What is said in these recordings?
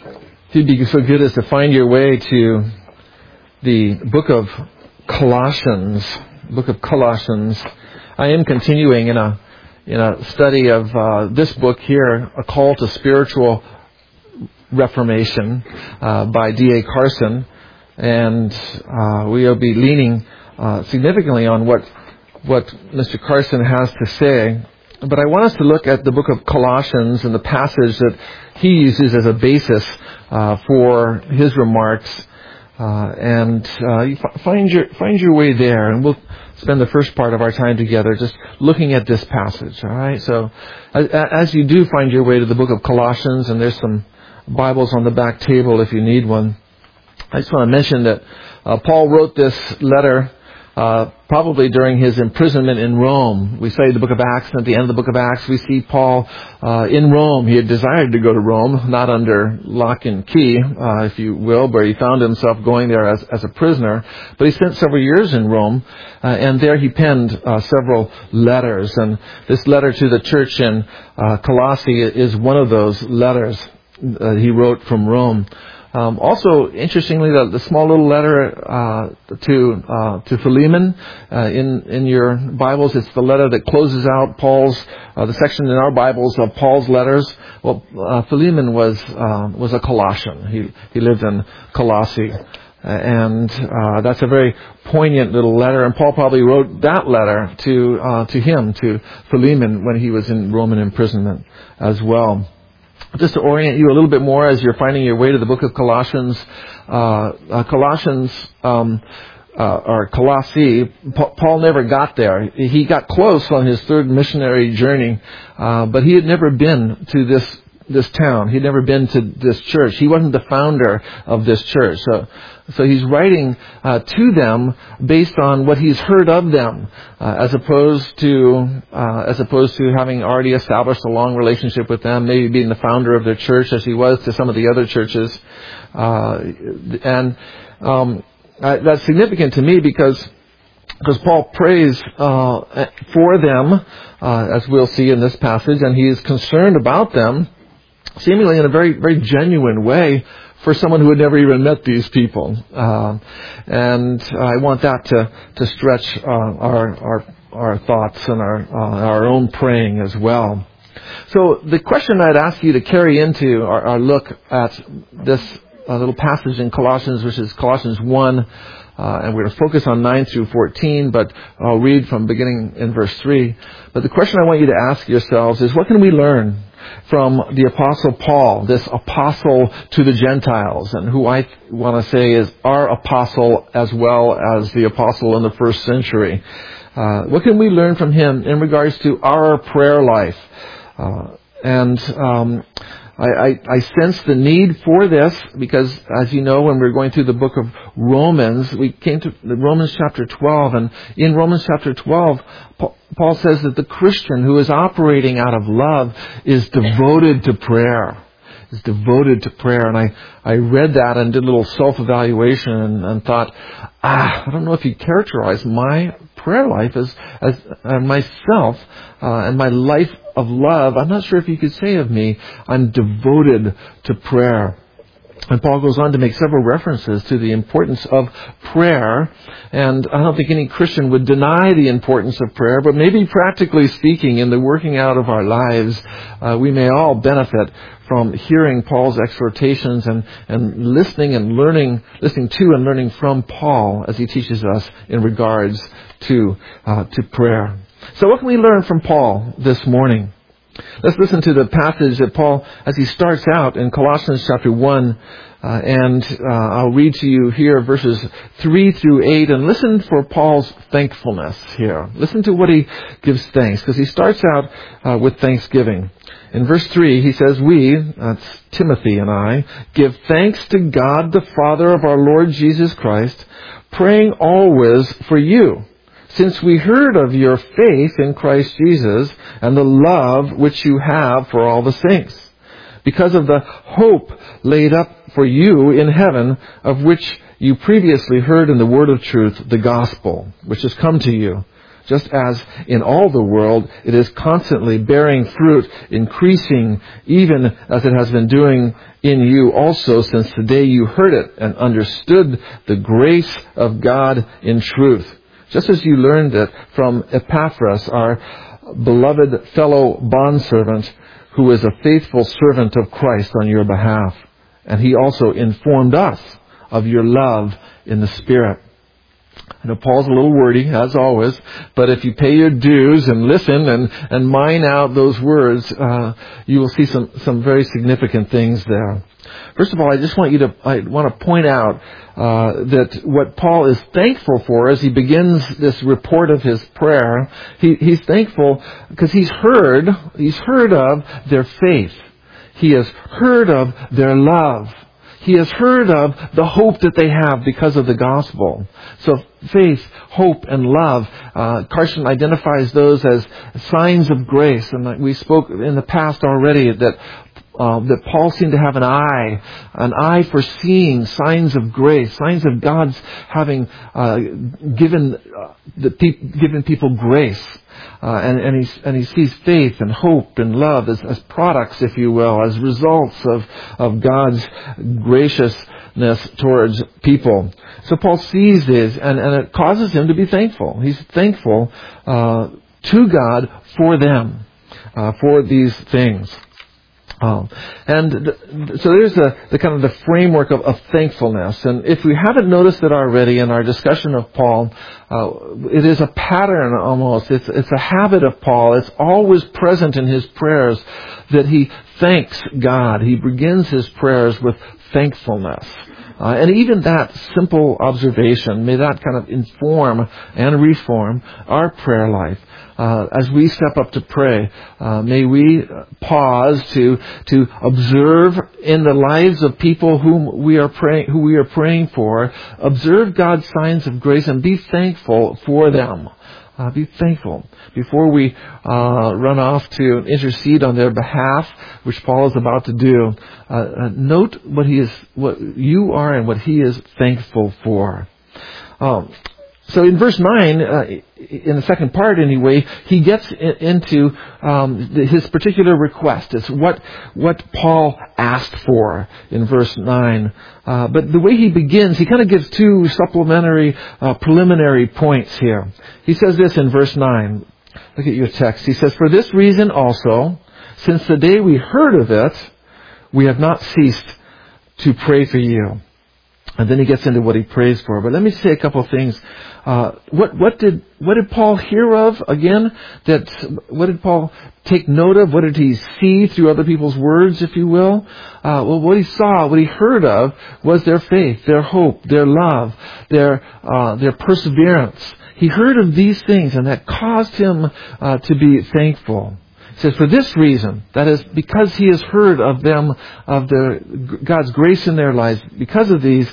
If you'd be so good as to find your way to the book of Colossians. I am continuing in a study of this book here, A Call to Spiritual Reformation by D.A. Carson. And we'll be leaning significantly on what Mr. Carson has to say. But I want us to look at the book of Colossians and the passage that he uses as a basis for his remarks, and find your way there, and we'll spend the first part of our time together just looking at this passage. All right. So, as you do find your way to the book of Colossians, and there's some Bibles on the back table if you need one. I just want to mention that Paul wrote this letter probably during his imprisonment in Rome. We studied the book of Acts, and at the end of the book of Acts, we see Paul in Rome. He had desired to go to Rome, not under lock and key, if you will, but he found himself going there as a prisoner. But he spent several years in Rome, and there he penned several letters. And this letter to the church in Colossae is one of those letters he wrote from Rome. Also, interestingly, the small little letter to Philemon in your Bibles, it's the letter that closes out Paul's the section in our Bibles of Paul's letters. Well, Philemon was a Colossian. He lived in Colossae, and that's a very poignant little letter. And Paul probably wrote that letter to Philemon when he was in Roman imprisonment as well. Just to orient you a little bit more as you're finding your way to the book of Colossians, or Colossae, Paul never got there. He got close on his third missionary journey, but he had never been to this town. He'd never been to this church. He wasn't the founder of this church. So he's writing to them based on what he's heard of them, as opposed to having already established a long relationship with them, maybe being the founder of their church as he was to some of the other churches. That's significant to me because Paul prays for them, as we'll see in this passage, and he is concerned about them, seemingly in a very, very genuine way, for someone who had never even met these people. And I want that to stretch our thoughts and our own praying as well. So the question I'd ask you to carry into our look at this little passage in Colossians, which is Colossians 1, and we're going to focus on 9 through 14, but I'll read from beginning in verse 3. But the question I want you to ask yourselves is, what can we learn from the Apostle Paul, this apostle to the Gentiles, and who I want to say is our apostle as well as the apostle in the first century? What can we learn from him in regards to our prayer life? I sense the need for this because, as you know, when we were going through the book of Romans, we came to Romans chapter 12, and in Romans chapter 12, Paul says that the Christian who is operating out of love is devoted to prayer. Is devoted to prayer. And I read that and did a little self-evaluation and thought, I don't know if you characterize my prayer life as myself and my life of love. I'm not sure if you could say of me, I'm devoted to prayer. And Paul goes on to make several references to the importance of prayer. And I don't think any Christian would deny the importance of prayer, but maybe practically speaking, in the working out of our lives, we may all benefit from hearing Paul's exhortations and listening to and learning from Paul as he teaches us in regards to prayer. So what can we learn from Paul this morning? Let's listen to the passage that Paul, as he starts out in Colossians chapter 1, and I'll read to you here verses 3 through 8, and listen for Paul's thankfulness here. Listen to what he gives thanks, because he starts out with thanksgiving. In verse 3, he says, we, that's Timothy and I, give thanks to God the Father of our Lord Jesus Christ, praying always for you, since we heard of your faith in Christ Jesus and the love which you have for all the saints, because of the hope laid up for you in heaven, of which you previously heard in the word of truth, the gospel, which has come to you, just as in all the world it is constantly bearing fruit, increasing, even as it has been doing in you also since the day you heard it and understood the grace of God in truth. Just as you learned it from Epaphras, our beloved fellow bondservant, who is a faithful servant of Christ on your behalf. And he also informed us of your love in the Spirit. I know Paul's a little wordy, as always, but if you pay your dues and listen and mine out those words, you will see some very significant things there. First of all, I want to point out that what Paul is thankful for as he begins this report of his prayer, he's thankful because he's heard of their faith. He has heard of their love. He has heard of the hope that they have because of the gospel. So faith, hope, and love, Carson identifies those as signs of grace. And we spoke in the past already that Paul seemed to have an eye for seeing signs of grace, signs of God's having given people grace. And he sees faith and hope and love as products, if you will, as results of God's graciousness towards people. So Paul sees this, and it causes him to be thankful. He's thankful to God for them, for these things. So there's the kind of the framework of thankfulness. And if we haven't noticed it already in our discussion of Paul, it is a pattern almost. It's a habit of Paul. It's always present in his prayers that he thanks God. He begins his prayers with thankfulness. And even that simple observation, may that kind of inform and reform our prayer life. As we step up to pray, may we pause to observe in the lives of people who we are praying for, observe God's signs of grace and be thankful for them. Be thankful before we run off to intercede on their behalf, which Paul is about to do. Note what you are and what he is thankful for. So in verse 9, in the second part anyway, he gets into his particular request. It's what Paul asked for in verse 9. But the way he begins, he kind of gives two supplementary, preliminary points here. He says this in verse 9. Look at your text. He says, "For this reason also, since the day we heard of it, we have not ceased to pray for you." And then he gets into what he prays for. But let me say a couple of things. What did Paul hear of again? What did Paul take note of? What did he see through other people's words, if you will? Well, what he saw, what he heard of, was their faith, their hope, their love, their perseverance. He heard of these things, and that caused him to be thankful. He says, for this reason, that is, because he has heard of them, of God's grace in their lives, because of these,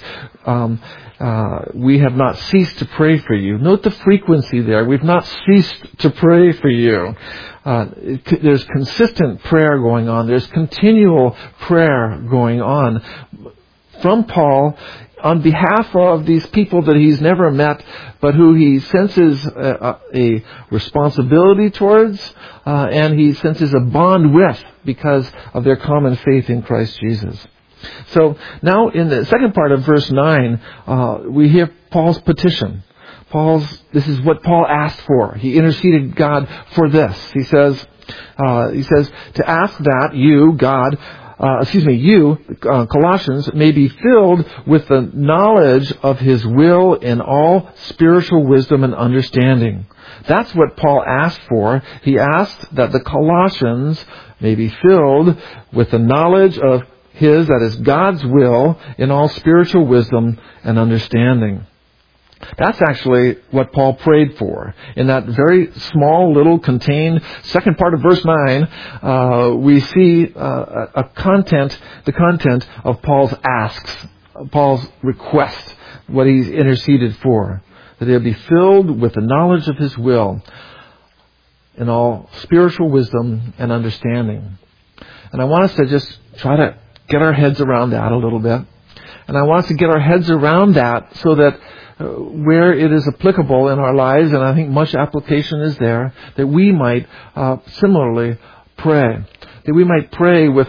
we have not ceased to pray for you. Note the frequency there. We've not ceased to pray for you. There's consistent prayer going on. There's continual prayer going on from Paul on behalf of these people that he's never met, but who he senses a responsibility towards, and he senses a bond with because of their common faith in Christ Jesus. So now in the second part of verse 9, we hear Paul's petition. This is what Paul asked for. He interceded God for this. He says to ask that you, God, you, Colossians, may be filled with the knowledge of His will in all spiritual wisdom and understanding. That's what Paul asked for. He asked that the Colossians may be filled with the knowledge of His, that is God's will, in all spiritual wisdom and understanding. That's actually what Paul prayed for. In that very small, little, contained second part of verse 9, we see the content of Paul's asks, Paul's request, what he's interceded for. That they'll be filled with the knowledge of His will in all spiritual wisdom and understanding. And I want us to just try to get our heads around that a little bit. And I want us to get our heads around that so that where it is applicable in our lives, and I think much application is there, that we might similarly pray. That we might pray with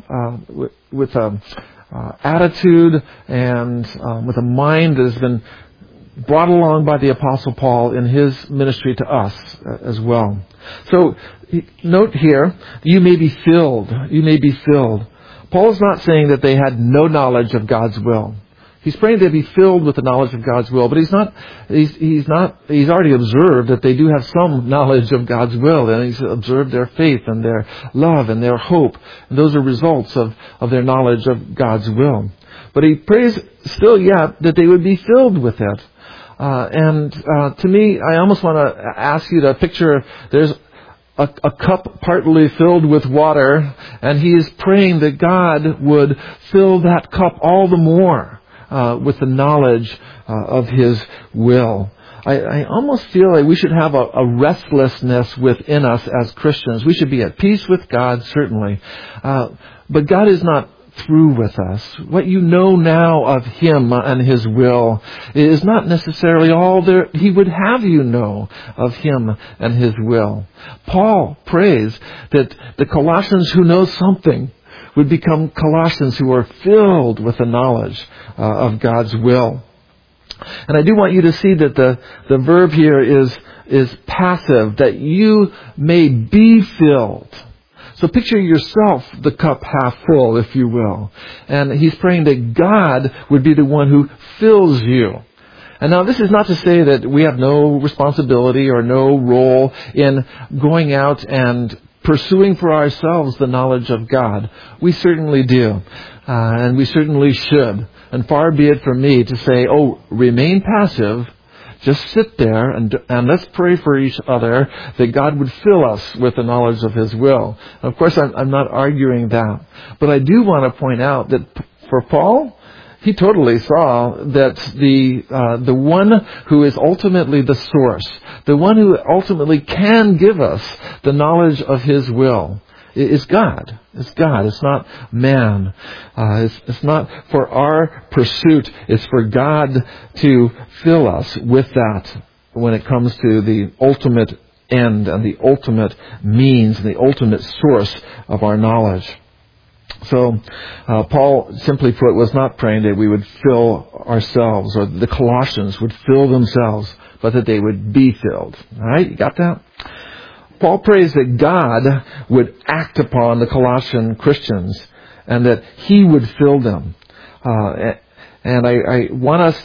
attitude and with a mind that has been brought along by the Apostle Paul in his ministry to us as well. So note here, you may be filled. You may be filled. Paul's not saying that they had no knowledge of God's will. He's praying they be filled with the knowledge of God's will, but he's already observed that they do have some knowledge of God's will, and he's observed their faith and their love and their hope, and those are results of their knowledge of God's will. But he prays still yet that they would be filled with it. To me, I almost want to ask you to picture there's a cup partly filled with water, and he is praying that God would fill that cup all the more with the knowledge of His will. I almost feel like we should have a restlessness within us as Christians. We should be at peace with God, certainly. But God is not through with us. What you know now of Him and His will is not necessarily all there He would have you know of Him and His will. Paul prays that the Colossians who know something would become Colossians who are filled with the knowledge of God's will. And I do want you to see that the verb here is passive, that you may be filled. So picture yourself the cup half full, if you will. And he's praying that God would be the one who fills you. And now this is not to say that we have no responsibility or no role in going out and pursuing for ourselves the knowledge of God. We certainly do. And we certainly should. And far be it from me to say, remain passive. Just sit there and let's pray for each other that God would fill us with the knowledge of His will. And of course, I'm not arguing that. But I do want to point out that for Paul, he totally saw that the one who is ultimately the source, the one who ultimately can give us the knowledge of His will, is God. It's God. It's not man. It's not for our pursuit. It's for God to fill us with that when it comes to the ultimate end and the ultimate means and the ultimate source of our knowledge. So, Paul, simply put, was not praying that we would fill ourselves or the Colossians would fill themselves, but that they would be filled. All right? You got that? Paul prays that God would act upon the Colossian Christians and that He would fill them. And I want us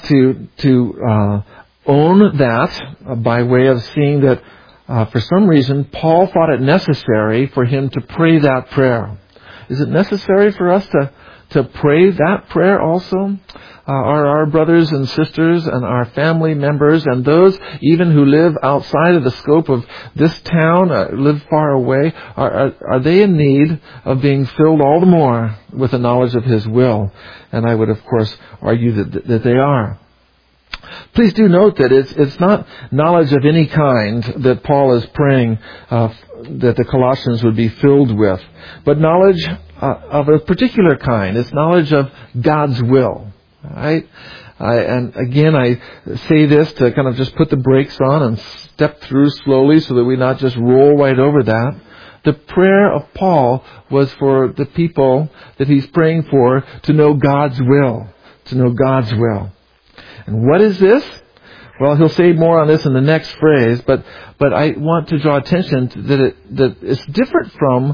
to own that by way of seeing that for some reason Paul thought it necessary for him to pray that prayer. Is it necessary for us to pray that prayer also? Are our brothers and sisters and our family members and those even who live outside of the scope of this town, live far away, are they in need of being filled all the more with the knowledge of His will? And I would, of course, argue that they are. Please do note that it's not knowledge of any kind that Paul is praying that the Colossians would be filled with, but knowledge of a particular kind. It's knowledge of God's will. All right? And again, I say this to kind of just put the brakes on and step through slowly so that we not just roll right over that. The prayer of Paul was for the people that he's praying for to know God's will. To know God's will. And what is this? Well, he'll say more on this in the next phrase, but I want to draw attention to that it's different from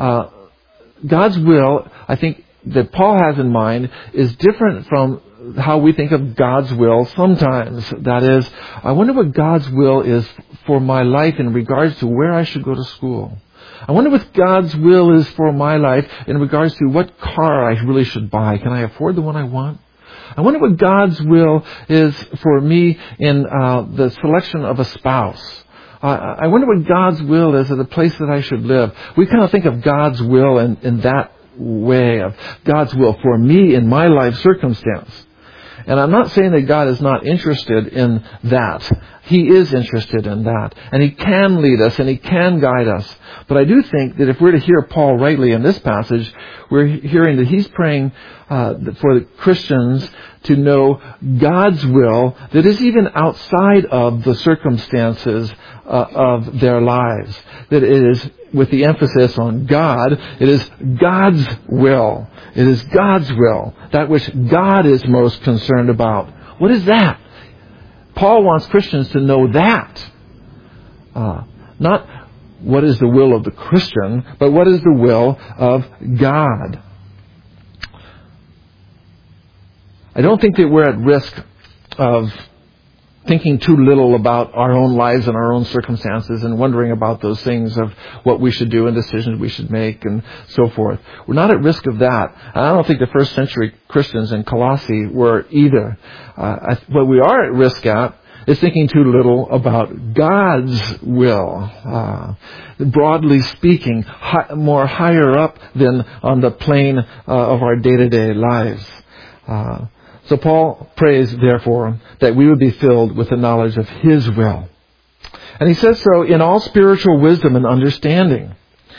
God's will. I think that Paul has in mind is different from how we think of God's will sometimes. That is, I wonder what God's will is for my life in regards to where I should go to school. I wonder what God's will is for my life in regards to what car I really should buy. Can I afford the one I want? I wonder what God's will is for me in the selection of a spouse. I wonder what God's will is at the place that I should live. We kind of think of God's will in that way, of God's will for me in my life circumstance. And I'm not saying that God is not interested in that. He is interested in that. And He can lead us and He can guide us. But I do think that if we're to hear Paul rightly in this passage, we're hearing that he's praying for the Christians to know God's will that is even outside of the circumstances of their lives. That it is, with the emphasis on God, it is God's will. It is God's will. That which God is most concerned about. What is that? Paul wants Christians to know that. Not what is the will of the Christian, but what is the will of God. I don't think that we're at risk of thinking too little about our own lives and our own circumstances and wondering about those things of what we should do and decisions we should make and so forth. We're not at risk of that. And I don't think the first century Christians in Colossae were either. What we are at risk at is thinking too little about God's will. Broadly speaking, more higher up than on the plane of our day-to-day lives. So Paul prays, therefore, that we would be filled with the knowledge of His will. And he says so in all spiritual wisdom and understanding.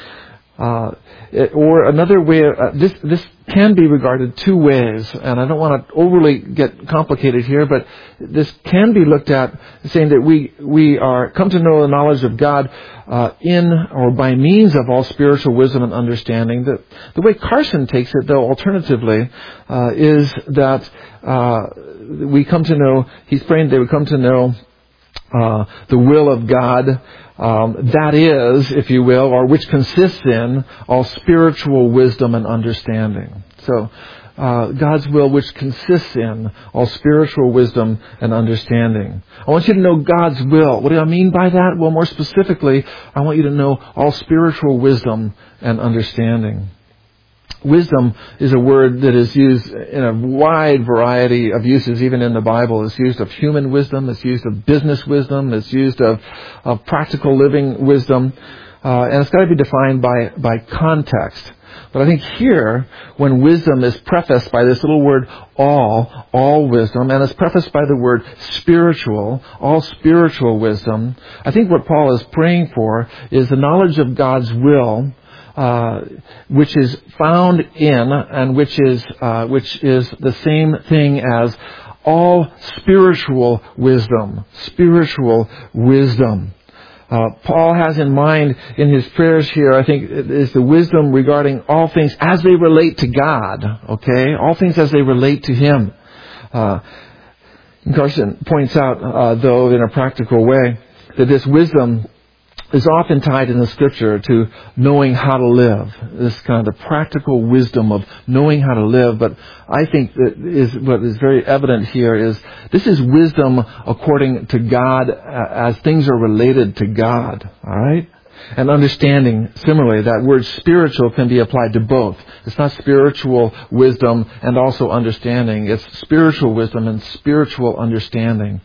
Or another way, this can be regarded two ways, and I don't want to overly get complicated here, but this can be looked at saying that we are come to know the knowledge of God in or by means of all spiritual wisdom and understanding. The way Carson takes it, though, alternatively, is that we come to know, he's praying they would come to know the will of God, that is, if you will, or which consists in all spiritual wisdom and understanding. So, God's will which consists in all spiritual wisdom and understanding. I want you to know God's will. What do I mean by that? Well, more specifically, I want you to know all spiritual wisdom and understanding. Wisdom is a word that is used in a wide variety of uses, even in the Bible. It's used of human wisdom, it's used of business wisdom, it's used of practical living wisdom, and it's got to be defined by context. But I think here, when wisdom is prefaced by this little word all wisdom, and it's prefaced by the word spiritual, all spiritual wisdom, I think what Paul is praying for is the knowledge of God's will, which is found in and which is the same thing as all spiritual wisdom. Spiritual wisdom. Paul has in mind in his prayers here, I think, is the wisdom regarding all things as they relate to God. Okay, all things as they relate to Him. Carson points out, though, in a practical way, that this wisdom is often tied in the Scripture to knowing how to live. This kind of practical wisdom of knowing how to live. But I think that is what is very evident here is this is wisdom according to God as things are related to God. All right? And understanding, similarly, that word spiritual can be applied to both. It's not spiritual wisdom and also understanding. It's spiritual wisdom and spiritual understanding.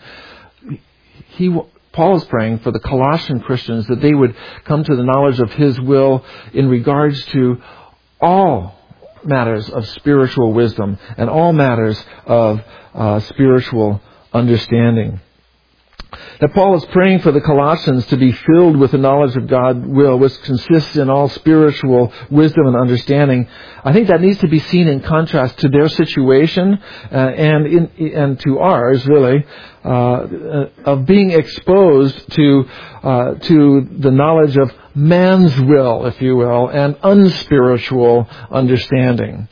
Paul is praying for the Colossian Christians that they would come to the knowledge of His will in regards to all matters of spiritual wisdom and all matters of spiritual understanding. That Paul is praying for the Colossians to be filled with the knowledge of God's will, which consists in all spiritual wisdom and understanding. I think that needs to be seen in contrast to their situation and to ours, really, of being exposed to the knowledge of man's will, if you will, and unspiritual understanding.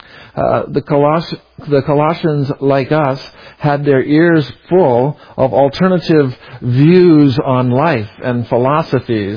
The Colossians, like us, had their ears full of alternative views on life and philosophies.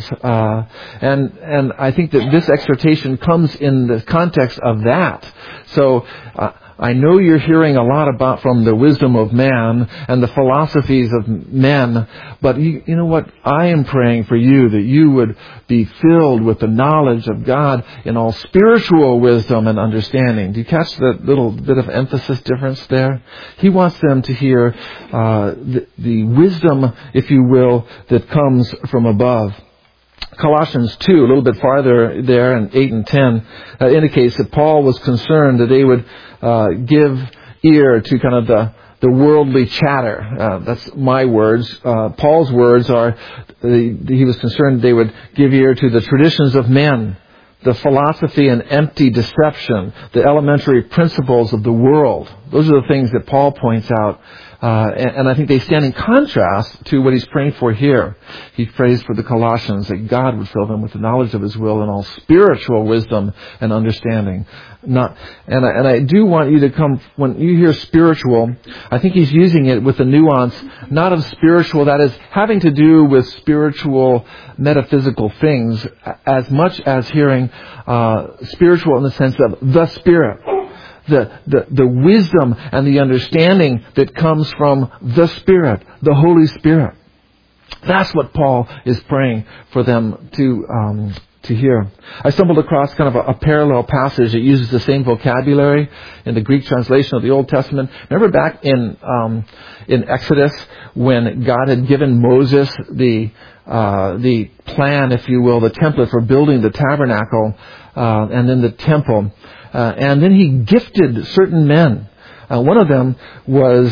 And I think that this exhortation comes in the context of that. So, I know you're hearing a lot about from the wisdom of man and the philosophies of men, but you know what? I am praying for you that you would be filled with the knowledge of God in all spiritual wisdom and understanding. Do you catch that little bit of emphasis difference there? He wants them to hear the wisdom, if you will, that comes from above. Colossians 2, a little bit farther there in 8 and 10, indicates that Paul was concerned that they would give ear to kind of the worldly chatter. That's my words. Paul's words are, he was concerned they would give ear to the traditions of men, the philosophy and empty deception, the elementary principles of the world. Those are the things that Paul points out. And I think they stand in contrast to what he's praying for here. He prays for the Colossians that God would fill them with the knowledge of His will and all spiritual wisdom and understanding. And I do want you to come, when you hear spiritual, I think he's using it with the nuance, not of spiritual, that is, having to do with spiritual metaphysical things, as much as hearing spiritual in the sense of the Spirit. The wisdom and the understanding that comes from the Spirit, the Holy Spirit. That's what Paul is praying for them to hear. I stumbled across kind of a parallel passage that uses the same vocabulary in the Greek translation of the Old Testament. Remember back in Exodus when God had given Moses the plan, if you will, the template for building the tabernacle and then the temple. And then he gifted certain men. One of them was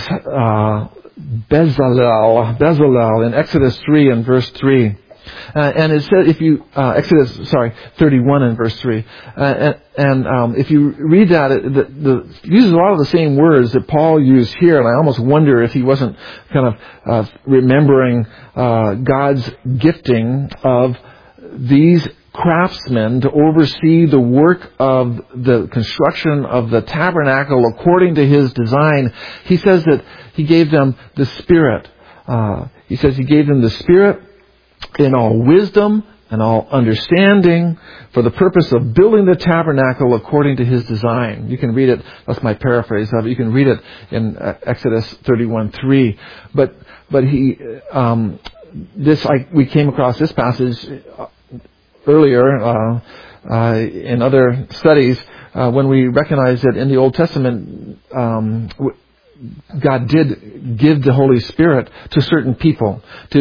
Bezalel in Exodus 3 and verse 3. And it says, 31 and verse 3. If you read that, it uses a lot of the same words that Paul used here, and I almost wonder if he wasn't kind of remembering God's gifting of these craftsmen to oversee the work of the construction of the tabernacle according to His design. He says that He gave them the Spirit. He says He gave them the Spirit in all wisdom and all understanding for the purpose of building the tabernacle according to His design. You can read it, that's my paraphrase of it, you can read it in Exodus 31:3. But we came across this passage earlier in other studies when we recognize that in the Old Testament God did give the Holy Spirit to certain people,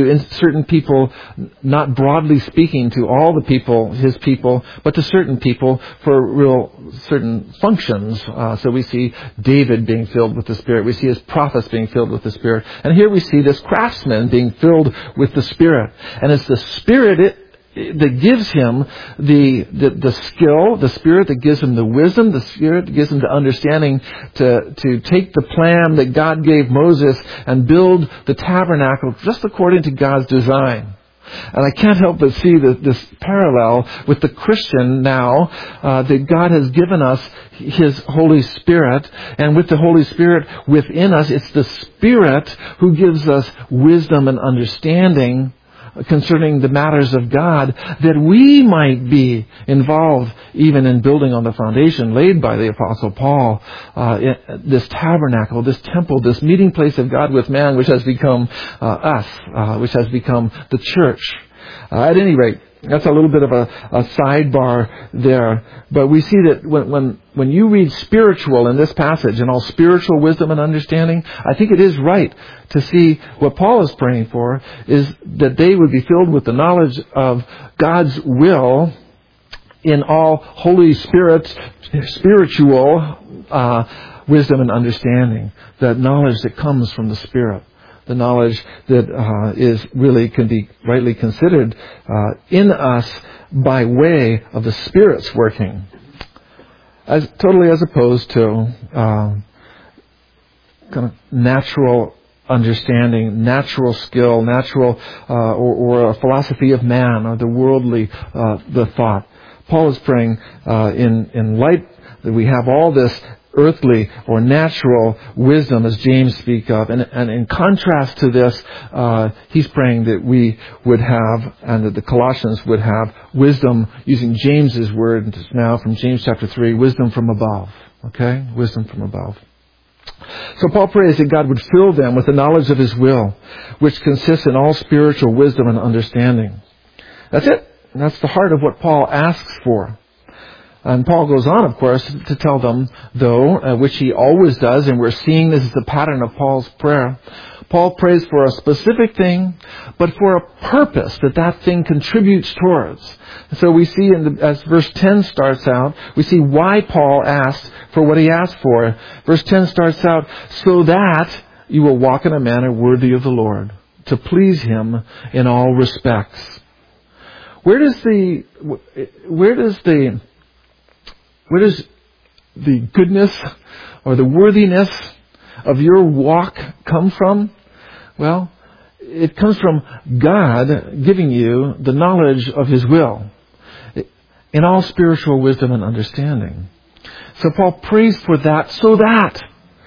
not broadly speaking to all the people, His people, but to certain people for certain functions. So we see David being filled with the Spirit. We see his prophets being filled with the Spirit. And here we see this craftsman being filled with the Spirit. And it's the Spirit that gives him the skill, the Spirit that gives him the wisdom, the Spirit that gives him the understanding to take the plan that God gave Moses and build the tabernacle just according to God's design. And I can't help but see this parallel with the Christian now, that God has given us His Holy Spirit, and with the Holy Spirit within us, it's the Spirit who gives us wisdom and understanding concerning the matters of God, that we might be involved even in building on the foundation laid by the Apostle Paul, this tabernacle, this temple, this meeting place of God with man, which has become us, which has become the church. At any rate, that's a little bit of a sidebar there. But we see that when you read spiritual in this passage and all spiritual wisdom and understanding, I think it is right to see what Paul is praying for is that they would be filled with the knowledge of God's will in all Holy Spirit, spiritual wisdom and understanding. That knowledge that comes from the Spirit. The knowledge that can be rightly considered in us by way of the Spirit's working, as opposed to kind of natural understanding, natural skill, natural or a philosophy of man or the worldly the thought. Paul is praying in light that we have all this earthly or natural wisdom, as James speaks of. And in contrast to this, he's praying that we would have, and that the Colossians would have, wisdom, using James's word now from James chapter 3, wisdom from above. Okay? Wisdom from above. So Paul prays that God would fill them with the knowledge of His will, which consists in all spiritual wisdom and understanding. That's it. That's the heart of what Paul asks for. And Paul goes on, of course, to tell them, though, which he always does, and we're seeing this as the pattern of Paul's prayer. Paul prays for a specific thing, but for a purpose that thing contributes towards. So we see, as verse 10 starts out, we see why Paul asked for what he asked for. Verse 10 starts out, so that you will walk in a manner worthy of the Lord, to please Him in all respects. Where does the goodness or the worthiness of your walk come from? Well, it comes from God giving you the knowledge of His will in all spiritual wisdom and understanding. So Paul prays for that so that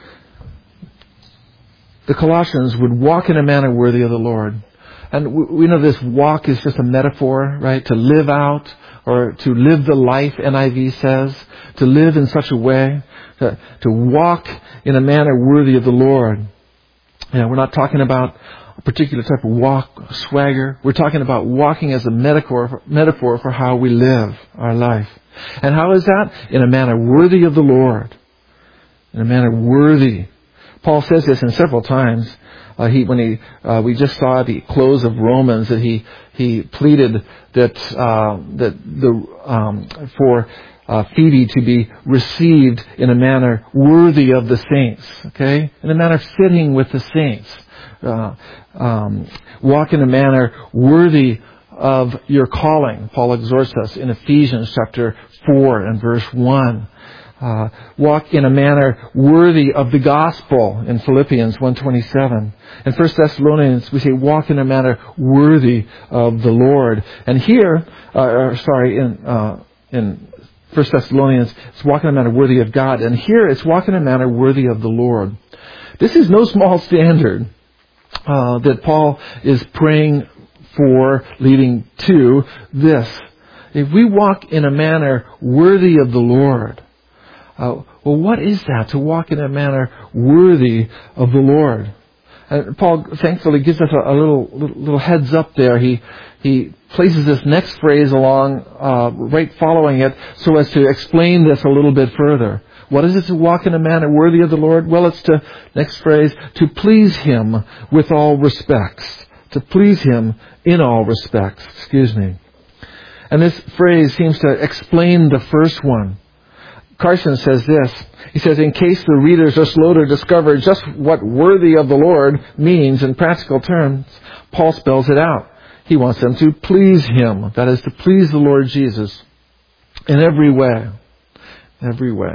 the Colossians would walk in a manner worthy of the Lord. And we know this walk is just a metaphor, right? To live out or to live the life, NIV says. To live in such a way, to walk in a manner worthy of the Lord. We're not talking about a particular type of walk, swagger. We're talking about walking as a metaphor for how we live our life. And how is that? In a manner worthy of the Lord. In a manner worthy. Paul says this in several times. We just saw at the close of Romans that he pleaded that for Phoebe to be received in a manner worthy of the saints. Okay, in a manner fitting with the saints. Walk in a manner worthy of your calling. Paul exhorts us in Ephesians chapter 4 and verse 1. Walk in a manner worthy of the gospel in Philippians 1:27. In 1 Thessalonians we say walk in a manner worthy of the Lord. And here, in 1 Thessalonians it's walk in a manner worthy of God. And here it's walk in a manner worthy of the Lord. This is no small standard that Paul is praying for, leading to this. If we walk in a manner worthy of the Lord, well, what is that? To walk in a manner worthy of the Lord. And Paul thankfully gives us a little heads up there. He places this next phrase along, right following it, so as to explain this a little bit further. What is it to walk in a manner worthy of the Lord? Well, it's next phrase, to please Him with all respects. To please Him in all respects. And this phrase seems to explain the first one. Carson says this. He says, in case the readers are slow to discover just what worthy of the Lord means in practical terms, Paul spells it out. He wants them to please Him. That is, to please the Lord Jesus in every way. Every way.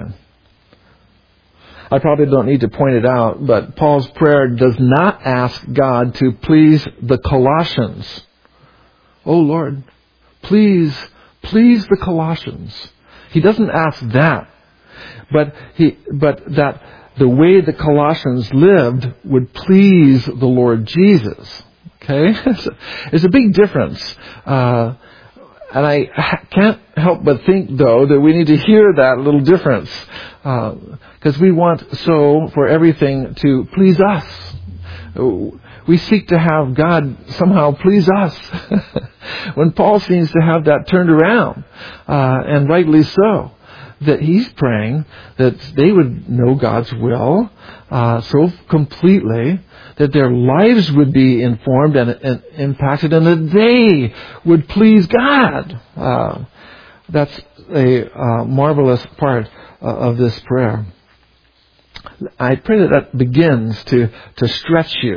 I probably don't need to point it out, but Paul's prayer does not ask God to please the Colossians. Oh Lord, please the Colossians. He doesn't ask that. But that the way the Colossians lived would please the Lord Jesus. Okay? There's a big difference. And I can't help but think, though, that we need to hear that little difference. Because we want for everything to please us. We seek to have God somehow please us. When Paul seems to have that turned around, and rightly so, that he's praying that they would know God's will so completely that their lives would be informed and impacted, and that they would please God. That's a marvelous part of this prayer. I pray that begins to stretch you,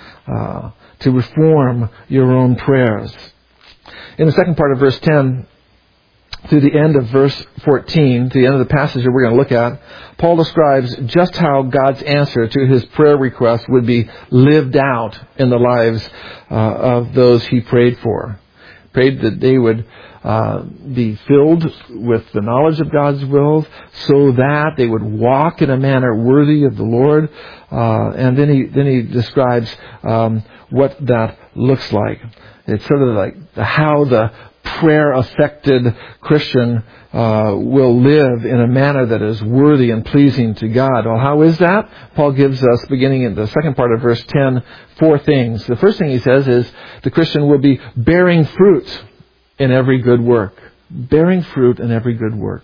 to reform your own prayers. In the second part of verse 10, to the end of verse 14, to the end of the passage that we're going to look at, Paul describes just how God's answer to his prayer request would be lived out in the lives of those he prayed for. Prayed that they would be filled with the knowledge of God's will, so that they would walk in a manner worthy of the Lord. And then he describes what that looks like. It's sort of like how the prayer-affected Christian will live in a manner that is worthy and pleasing to God. Well, how is that? Paul gives us, beginning in the second part of verse 10, 4 things. The first thing he says is the Christian will be bearing fruit in every good work. Bearing fruit in every good work.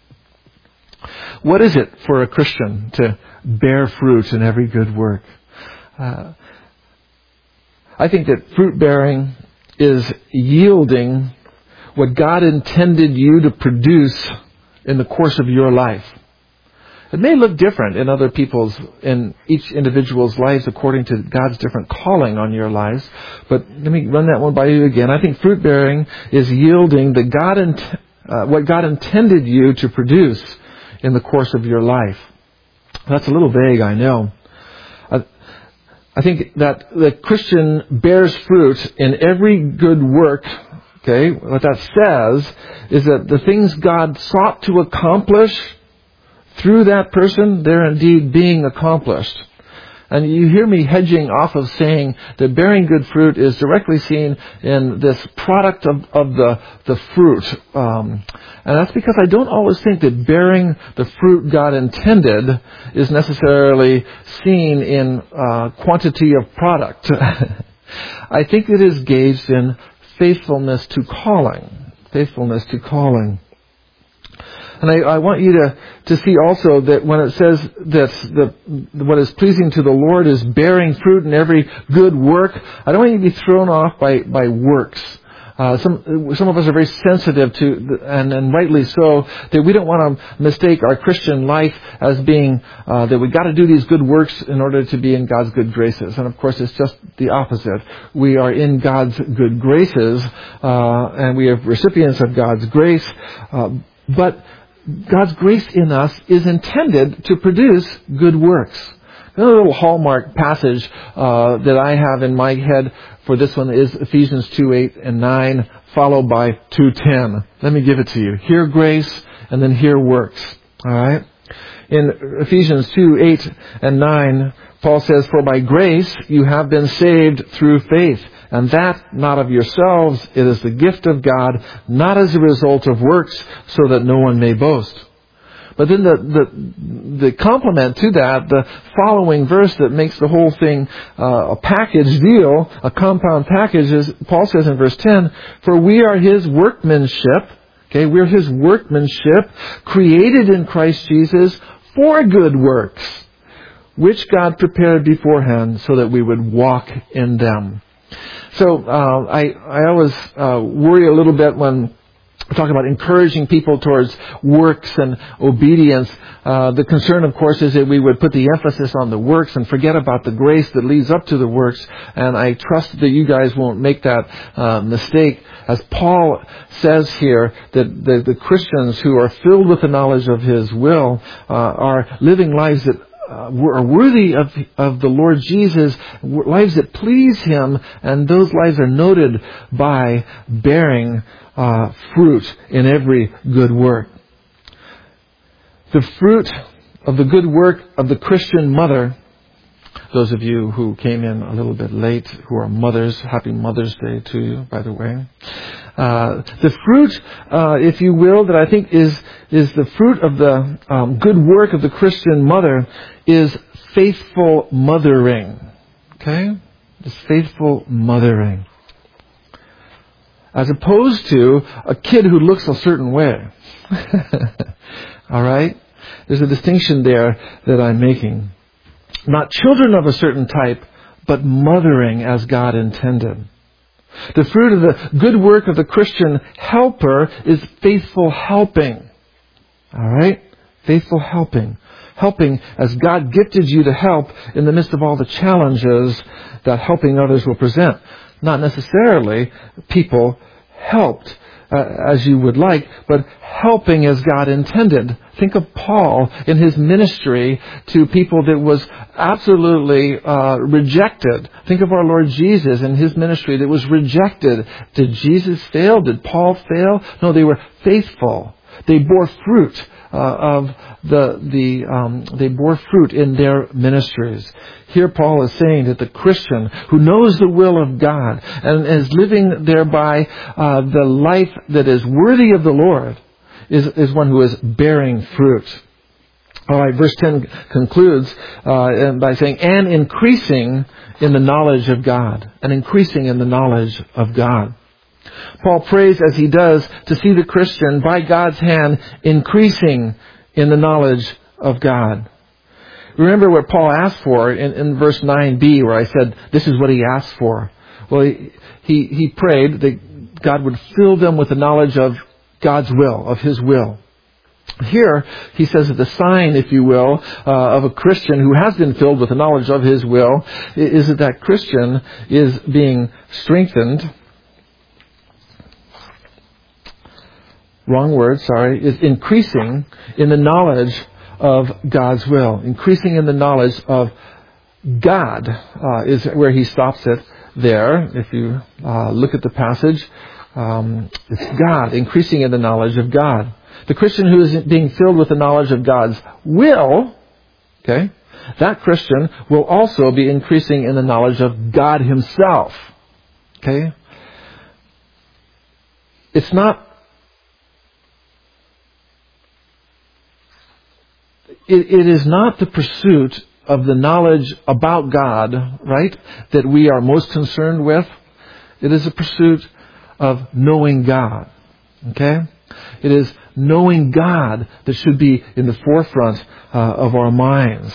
What is it for a Christian to bear fruit in every good work? I think that fruit bearing is yielding what God intended you to produce in the course of your life. It may look different in each individual's lives according to God's different calling on your lives. But let me run that one by you again. I think fruit bearing is yielding what God intended you to produce in the course of your life. That's a little vague, I know. I think that the Christian bears fruit in every good work. Okay, what that says is that the things God sought to accomplish through that person, they're indeed being accomplished. And you hear me hedging off of saying that bearing good fruit is directly seen in this product of the fruit. And that's because I don't always think that bearing the fruit God intended is necessarily seen in quantity of product. I think it is gauged in faithfulness to calling. Faithfulness to calling. And I want you to see also that when it says that what is pleasing to the Lord is bearing fruit in every good work, I don't want you to be thrown off by works. Some of us are very sensitive to, and rightly so, that we don't want to mistake our Christian life as being that we got to do these good works in order to be in God's good graces. And of course, it's just the opposite. We are in God's good graces, and we are recipients of God's grace, but God's grace in us is intended to produce good works. Another little hallmark passage that I have in my head for this one is Ephesians 2:8 and 9, followed by 2:10. Let me give it to you. Here grace, and then here works. All right? In Ephesians 2:8 and 9, Paul says, "For by grace you have been saved through faith, and that not of yourselves, it is the gift of God, not as a result of works, so that no one may boast." But then the complement to that, the following verse that makes the whole thing a package deal, a compound package, is Paul says in verse 10, "For we are His workmanship," okay, we're His workmanship, created in Christ Jesus for good works, which God prepared beforehand so that we would walk in them. So I always worry a little bit when we talk about encouraging people towards works and obedience. The concern, of course, is that we would put the emphasis on the works and forget about the grace that leads up to the works. And I trust that you guys won't make that mistake. As Paul says here, that the Christians who are filled with the knowledge of His will are living lives that are worthy of the Lord Jesus, lives that please Him, and those lives are noted by bearing fruit in every good work. The fruit of the good work of the Christian mother, those of you who came in a little bit late, who are mothers, happy Mother's Day to you, by the way. The fruit, if you will, that I think is the fruit of the good work of the Christian mother is faithful mothering. Okay? It's faithful mothering. As opposed to a kid who looks a certain way. All right? There's a distinction there that I'm making. Not children of a certain type, but mothering as God intended. The fruit of the good work of the Christian helper is faithful helping. All right? Faithful helping. Helping as God gifted you to help in the midst of all the challenges that helping others will present. Not necessarily people helped as you would like, but helping as God intended. Think of Paul in his ministry to people that was absolutely rejected. Think of our Lord Jesus in His ministry that was rejected. Did Jesus fail? Did Paul fail? No, they were faithful. They bore fruit they bore fruit in their ministries. Here Paul is saying that the Christian who knows the will of God and is living thereby the life that is worthy of the Lord is one who is bearing fruit. All right, verse 10 concludes by saying, "And increasing in the knowledge of God." And increasing in the knowledge of God. Paul prays as he does to see the Christian by God's hand increasing in the knowledge of God. Remember what Paul asked for in verse 9b, where I said this is what he asked for. Well, he prayed that God would fill them with the knowledge of God's will, of His will. Here, he says that the sign, if you will, of a Christian who has been filled with the knowledge of his will is that that Christian is being strengthened. Wrong word, sorry. Is increasing in the knowledge of God's will. Increasing in the knowledge of God is where he stops it there. If you look at the passage, it's God, increasing in the knowledge of God. The Christian who is being filled with the knowledge of God's will, okay, that Christian will also be increasing in the knowledge of God himself. Okay? It is not the pursuit of the knowledge about God, right, that we are most concerned with. It is a pursuit of knowing God. Okay? It is knowing God that should be in the forefront of our minds.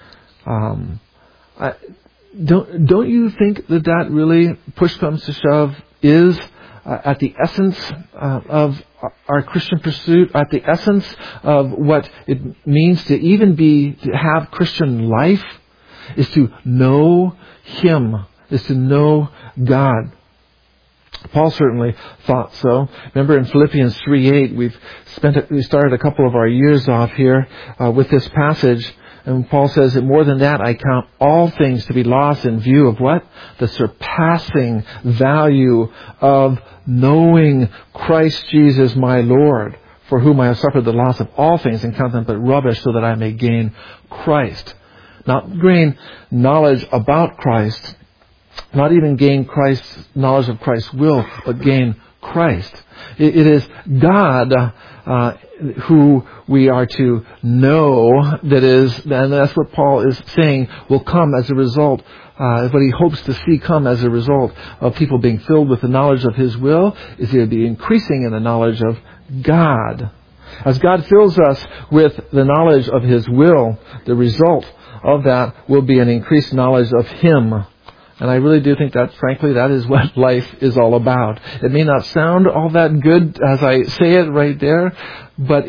Don't you think that really, push comes to shove, is at the essence of our Christian pursuit, at the essence of what it means to even to have Christian life, is to know Him, is to know God. Paul certainly thought so. Remember in Philippians 3:8, we started a couple of our years off here with this passage, and Paul says that more than that, I count all things to be lost in view of what? The surpassing value of knowing Christ Jesus my Lord, for whom I have suffered the loss of all things and count them but rubbish, so that I may gain Christ. Not gain knowledge about Christ, not even gain knowledge of Christ's will, but gain Christ. It is God who we are to know, and that's what Paul is saying will come as a result, what he hopes to see come as a result of people being filled with the knowledge of His will, is He'll be increasing in the knowledge of God. As God fills us with the knowledge of His will, the result of that will be an increased knowledge of Him. And I really do think that, frankly, that is what life is all about. It may not sound all that good as I say it right there, but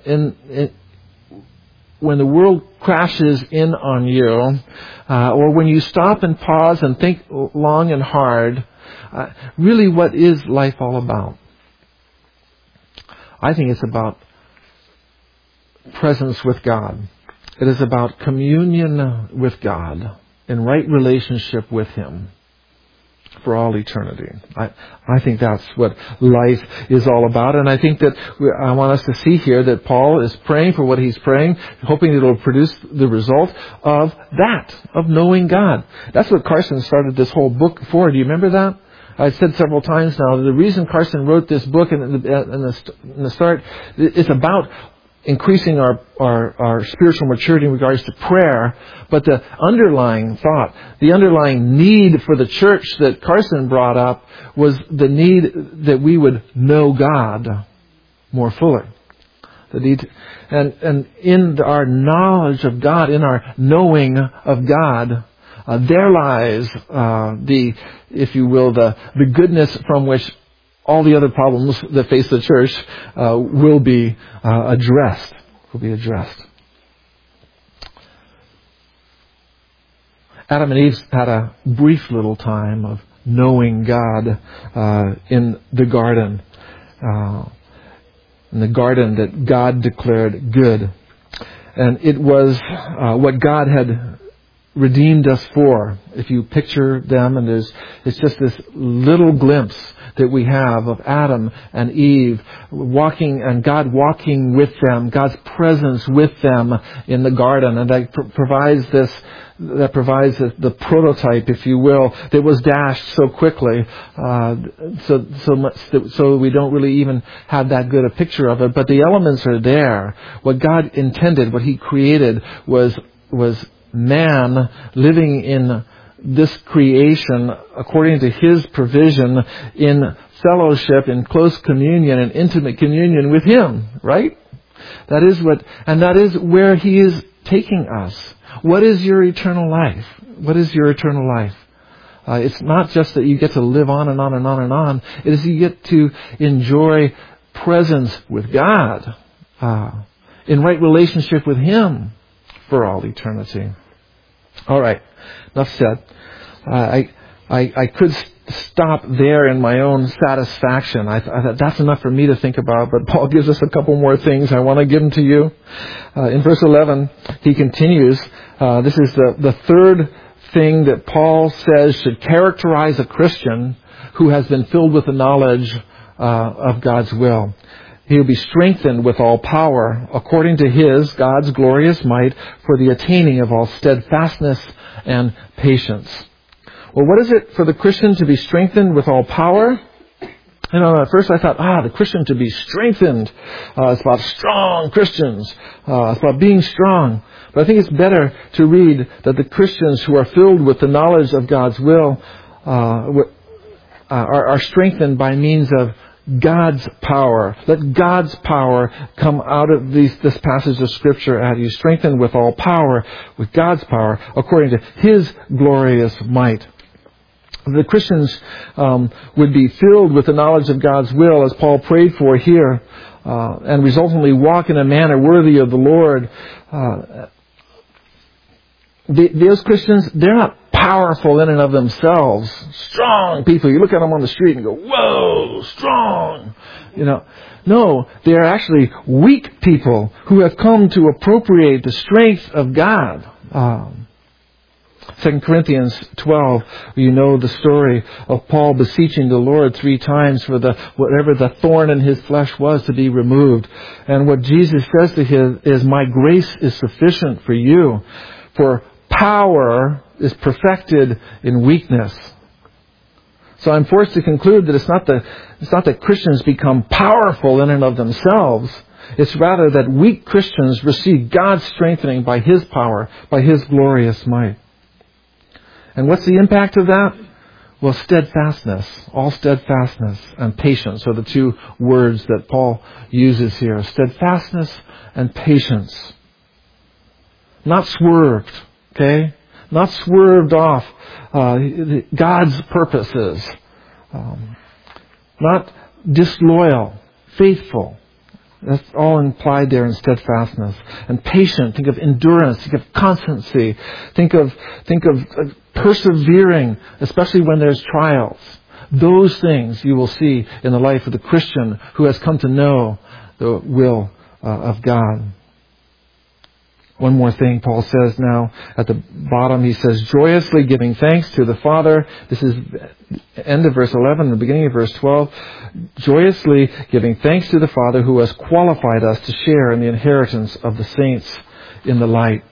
when the world crashes in on you, or when you stop and pause and think long and hard, really what is life all about? I think it's about presence with God. It is about communion with God, in right relationship with Him for all eternity. I think that's what life is all about. And I think that I want us to see here that Paul is praying for what he's praying, hoping it will produce the result of that, of knowing God. That's what Carson started this whole book for. Do you remember that? I've said several times now, the reason Carson wrote this book in the start is about increasing our spiritual maturity in regards to prayer, but the underlying thought, the underlying need for the church that Carson brought up was the need that we would know God more fully. The need, and in our knowledge of God, in our knowing of God, there lies if you will, the goodness from which all the other problems that face the church will be addressed. Adam and Eve had a brief little time of knowing God in the garden. In the garden that God declared good. And it was what God had redeemed us for. If you picture them, and it's just this little glimpse that we have of Adam and Eve walking, and God walking with them, God's presence with them in the garden, and that provides the prototype, if you will, that was dashed so quickly, so we don't really even have that good a picture of it. But the elements are there. What God intended, what He created, was man living in this creation according to His provision, in fellowship, in close communion, and intimate communion with Him, right? That is where He is taking us. What is your eternal life? What is your eternal life? It's not just that you get to live on and on and on and on. It is you get to enjoy presence with God. in right relationship with Him for all eternity. All right, enough said. I could stop there in my own satisfaction. I thought that's enough for me to think about, but Paul gives us a couple more things. I want to give them to you. In verse 11, he continues. This is the third thing that Paul says should characterize a Christian who has been filled with the knowledge of God's will. He will be strengthened with all power according to His, God's glorious might, for the attaining of all steadfastness and patience. Well, what is it for the Christian to be strengthened with all power? At first I thought, the Christian to be strengthened. It's about strong Christians. It's about being strong. But I think it's better to read that the Christians who are filled with the knowledge of God's will are strengthened by means of God's power. Let God's power come out of this passage of Scripture at you. Strengthened with all power, with God's power, according to His glorious might. The Christians would be filled with the knowledge of God's will, as Paul prayed for here, and resultantly walk in a manner worthy of the Lord. Those Christians, they're not powerful in and of themselves. Strong people. You look at them on the street and go, whoa, strong. No, they are actually weak people who have come to appropriate the strength of God. 2 Corinthians 12, you know the story of Paul beseeching the Lord 3 times for whatever the thorn in his flesh was to be removed. And what Jesus says to him is, my grace is sufficient for you, for power is perfected in weakness. So I'm forced to conclude that it's not that Christians become powerful in and of themselves. It's rather that weak Christians receive God's strengthening by His power, by His glorious might. And what's the impact of that? Well, steadfastness. All steadfastness and patience are the 2 words that Paul uses here. Steadfastness and patience. Not swerved, okay? Not swerved off God's purposes. Not disloyal. Faithful. That's all implied there in steadfastness. And patient, think of endurance, think of constancy, think of persevering, especially when there's trials. Those things you will see in the life of the Christian who has come to know the will of God. One more thing Paul says now at the bottom. He says, joyously giving thanks to the Father. This is end of verse 11, the beginning of verse 12. Joyously giving thanks to the Father who has qualified us to share in the inheritance of the saints in the light.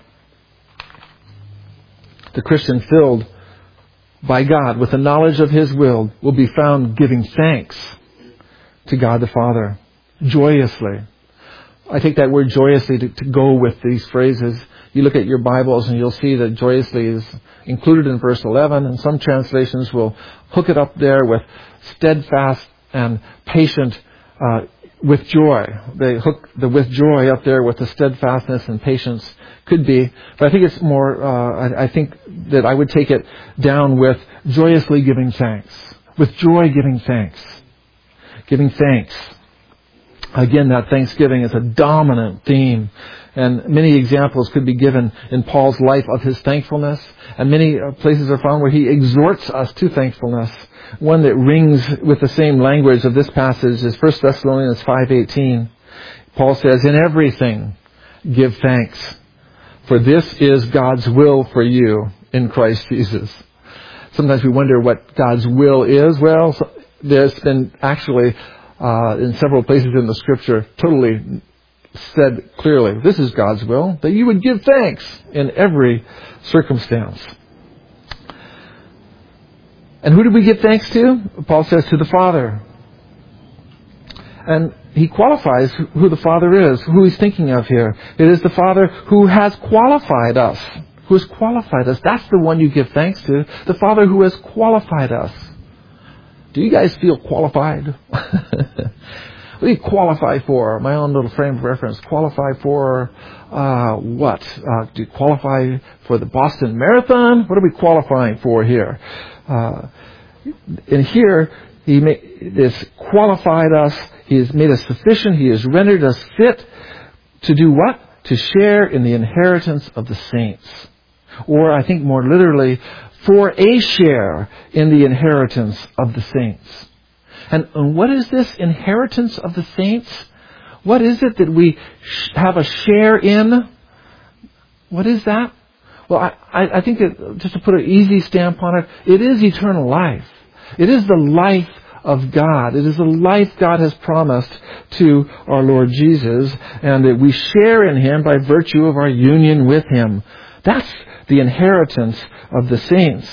The Christian filled by God with the knowledge of His will be found giving thanks to God the Father. Joyously. I take that word joyously to go with these phrases. You look at your Bibles and you'll see that joyously is included in verse 11, and some translations will hook it up there with steadfast and patient with joy. They hook the with joy up there with the steadfastness and patience. Could be, but I think it's more, I think that I would take it down with joyously giving thanks. With joy giving thanks. Giving thanks. Again, that thanksgiving is a dominant theme. And many examples could be given in Paul's life of his thankfulness. And many places are found where he exhorts us to thankfulness. One that rings with the same language of this passage is 1 Thessalonians 5:18. Paul says, in everything give thanks, for this is God's will for you in Christ Jesus. Sometimes we wonder what God's will is. Well, there's been actually in several places in the Scripture totally said clearly, this is God's will, that you would give thanks in every circumstance. And who did we give thanks to? Paul says to the Father. And he qualifies who the Father is, who he's thinking of here. It is the Father who has qualified us. Who has qualified us. That's the one you give thanks to. The Father who has qualified us. Do you guys feel qualified? What do you qualify for? My own little frame of reference. Qualify for what? Do you qualify for the Boston Marathon? What are we qualifying for here? And here, He has qualified us. He has made us sufficient. He has rendered us fit To do what? To share in the inheritance of the saints. Or I think more literally, for a share in the inheritance of the saints. And what is this inheritance of the saints? What is it that we have a share in? What is that? Well, I think that, just to put an easy stamp on it, it is eternal life. It is the life of God. It is the life God has promised to our Lord Jesus, and that we share in Him by virtue of our union with Him. That's the inheritance of the saints.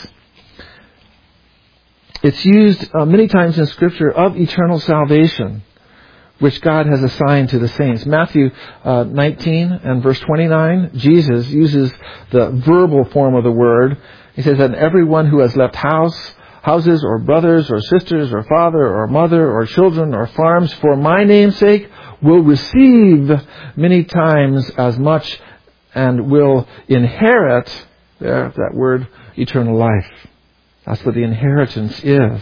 It's used many times in Scripture of eternal salvation, which God has assigned to the saints. Matthew 19 and verse 29, Jesus uses the verbal form of the word. He says that everyone who has left houses or brothers or sisters or father or mother or children or farms for my name's sake will receive many times as much and will inherit, there, that word, eternal life. That's what the inheritance is.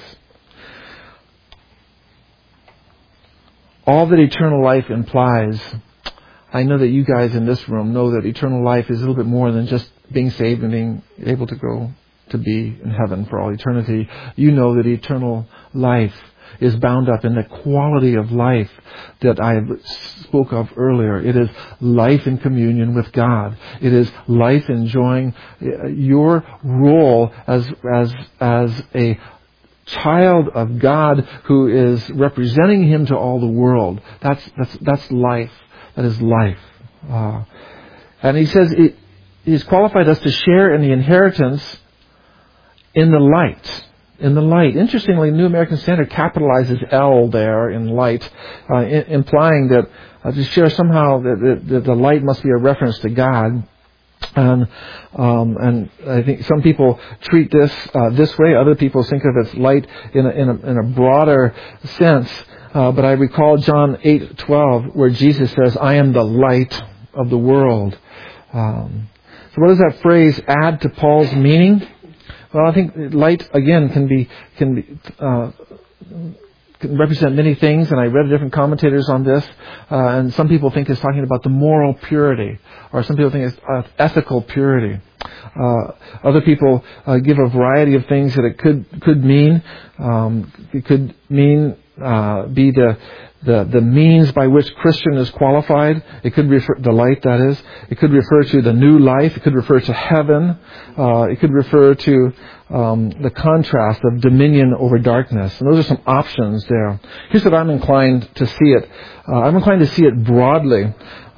All that eternal life implies, I know that you guys in this room know that eternal life is a little bit more than just being saved and being able to go to be in heaven for all eternity. You know that eternal life is bound up in the quality of life that I spoke of earlier. It is life in communion with God. It is life enjoying your role as a child of God who is representing Him to all the world. That's life. That is life. And He says He's qualified us to share in the inheritance in the light. In the light. Interestingly, New American Standard capitalizes L there in light, implying that to share somehow that the light must be a reference to God. And I think some people treat this this way. Other people think of it light in a broader sense. But I recall John 8:12, where Jesus says, "I am the light of the world." So what does that phrase add to Paul's meaning? Well, I think light again can represent many things, and I read different commentators on this, and some people think it's talking about the moral purity, or some people think it's ethical purity. Other people give a variety of things that it could mean. It could mean be the means by which Christian is qualified. It could refer the light, that is. It could refer to the new life. It could refer to heaven. It could refer to the contrast of dominion over darkness. And those are some options there. Here's what I'm inclined to see it. I'm inclined to see it broadly.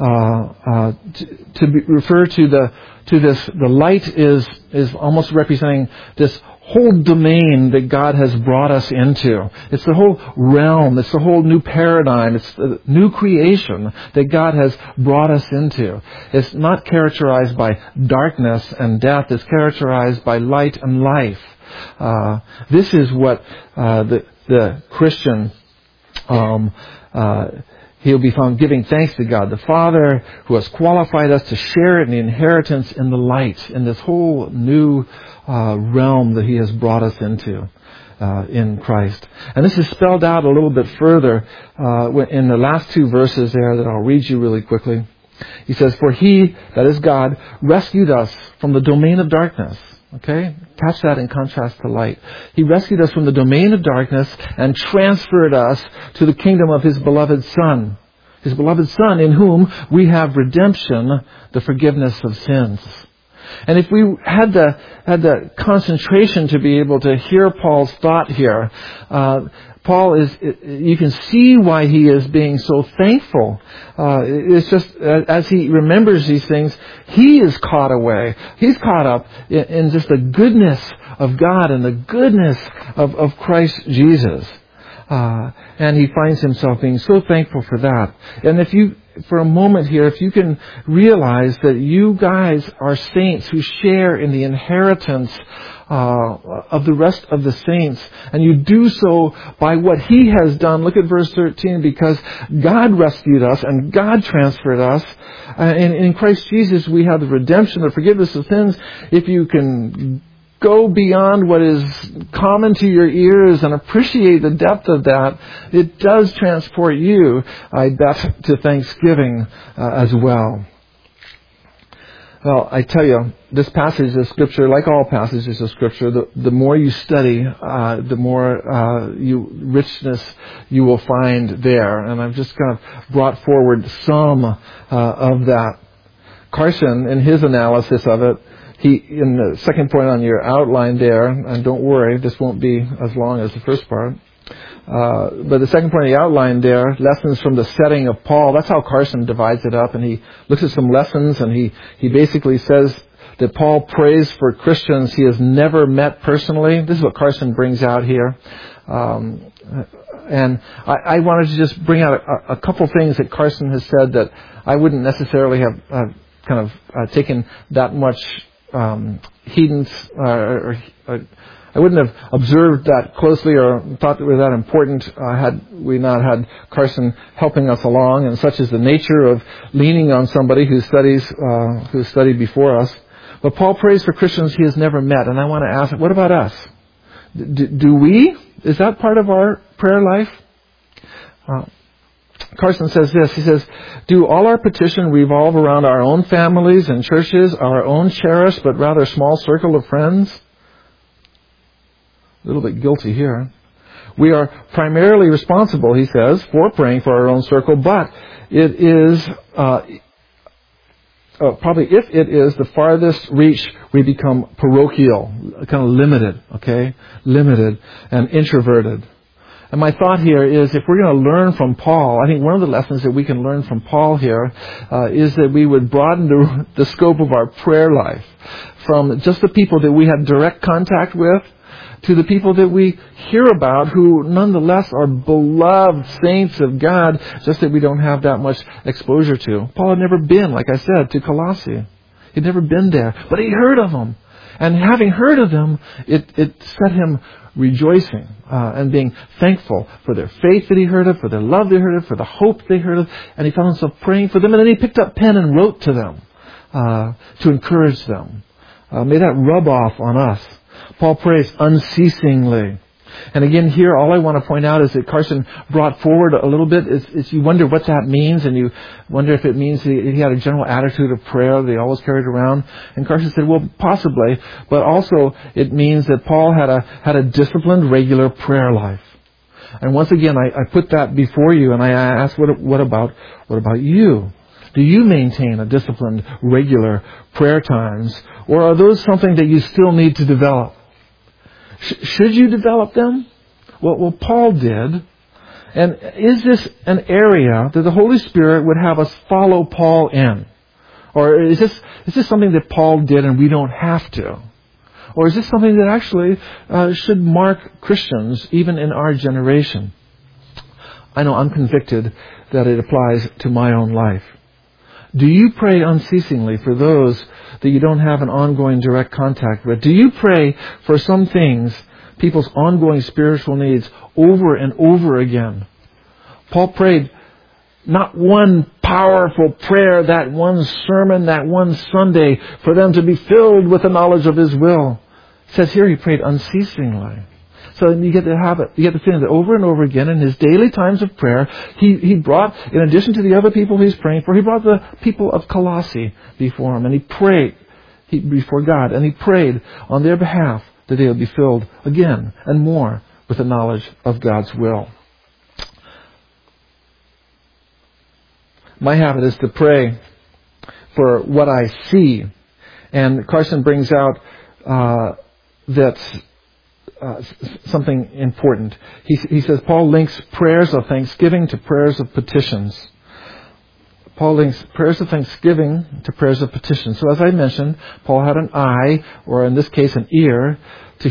Refer to the light is almost representing this whole domain that God has brought us into. It's the whole realm. It's the whole new paradigm. It's the new creation that God has brought us into. It's not characterized by darkness and death. It's characterized by light and life. This is what the Christian he'll be found giving thanks to God the Father, who has qualified us to share in the inheritance in the light, in this whole new realm that He has brought us into in Christ. And this is spelled out a little bit further in the last two verses there that I'll read you really quickly. He says, "For He, that is God, rescued us from the domain of darkness." Okay? Catch that in contrast to light. He rescued us from the domain of darkness and transferred us to the kingdom of His beloved Son. His beloved Son, in whom we have redemption, the forgiveness of sins. And if we had the concentration to be able to hear Paul's thought here, Paul you can see why he is being so thankful. It's just, as he remembers these things, he is caught away. He's caught up in just the goodness of God and the goodness of Christ Jesus. And he finds himself being so thankful for that. And for a moment here, if you can realize that you guys are saints who share in the inheritance of the rest of the saints, and you do so by what He has done. Look at verse 13, because God rescued us and God transferred us. And in Christ Jesus we have the redemption, the forgiveness of sins. If you can go beyond what is common to your ears and appreciate the depth of that, it does transport you, I bet, to thanksgiving as well. Well, I tell you, this passage of Scripture, like all passages of Scripture, the more you study, the more richness you will find there. And I've just kind of brought forward some of that. Carson, in his analysis of it, in the second point on your outline there, and don't worry, this won't be as long as the first part, but the second point of the outline there, lessons from the setting of Paul, that's how Carson divides it up, and he looks at some lessons, and he basically says that Paul prays for Christians he has never met personally. This is what Carson brings out here. And I wanted to just bring out a couple things that Carson has said that I wouldn't necessarily have kind of taken that much heedance, or I wouldn't have observed that closely or thought that were that important had we not had Carson helping us along, and such is the nature of leaning on somebody who studied before us. But Paul prays for Christians he has never met, and I want to ask, what about us? Do we? Is that part of our prayer life? Carson says this, he says, do all our petition revolve around our own families and churches, our own cherished but rather small circle of friends? A little bit guilty here. We are primarily responsible, he says, for praying for our own circle, but it is, probably if it is the farthest reach, we become parochial, kind of limited, okay? Limited and introverted. And my thought here is, if we're going to learn from Paul, I think one of the lessons that we can learn from Paul here is that we would broaden the scope of our prayer life from just the people that we have direct contact with to the people that we hear about who nonetheless are beloved saints of God, just that we don't have that much exposure to. Paul had never been, like I said, to Colossae. He'd never been there, but he heard of them. And having heard of them, it set him rejoicing and being thankful for their faith that he heard of, for their love they heard of, for the hope they heard of. And he found himself praying for them. And then he picked up pen and wrote to them to encourage them. May that rub off on us. Paul prays unceasingly. And again, here, all I want to point out is that Carson brought forward a little bit is you wonder what that means, and you wonder if it means he had a general attitude of prayer that he always carried around. And Carson said, well, possibly, but also it means that Paul had a disciplined, regular prayer life. And once again, I put that before you, and I ask, what about you? Do you maintain a disciplined, regular prayer times, or are those something that you still need to develop? Should you develop them? Well, Paul did. And is this an area that the Holy Spirit would have us follow Paul in? Or is this something that Paul did and we don't have to? Or is this something that actually should mark Christians even in our generation? I know I'm convicted that it applies to my own life. Do you pray unceasingly for those that you don't have an ongoing direct contact with? Do you pray for some things, people's ongoing spiritual needs, over and over again? Paul prayed not one powerful prayer, that one sermon, that one Sunday, for them to be filled with the knowledge of His will. It says here he prayed unceasingly. So you get the feeling that over and over again in his daily times of prayer, he brought, in addition to the other people he's praying for, he brought the people of Colossae before him, and he prayed before God, and he prayed on their behalf that they would be filled again and more with the knowledge of God's will. My habit is to pray for what I see, and Carson brings out that something important. He says Paul links prayers of thanksgiving to prayers of petitions. Paul links prayers of thanksgiving to prayers of petitions. So as I mentioned, Paul had an eye, or in this case an ear,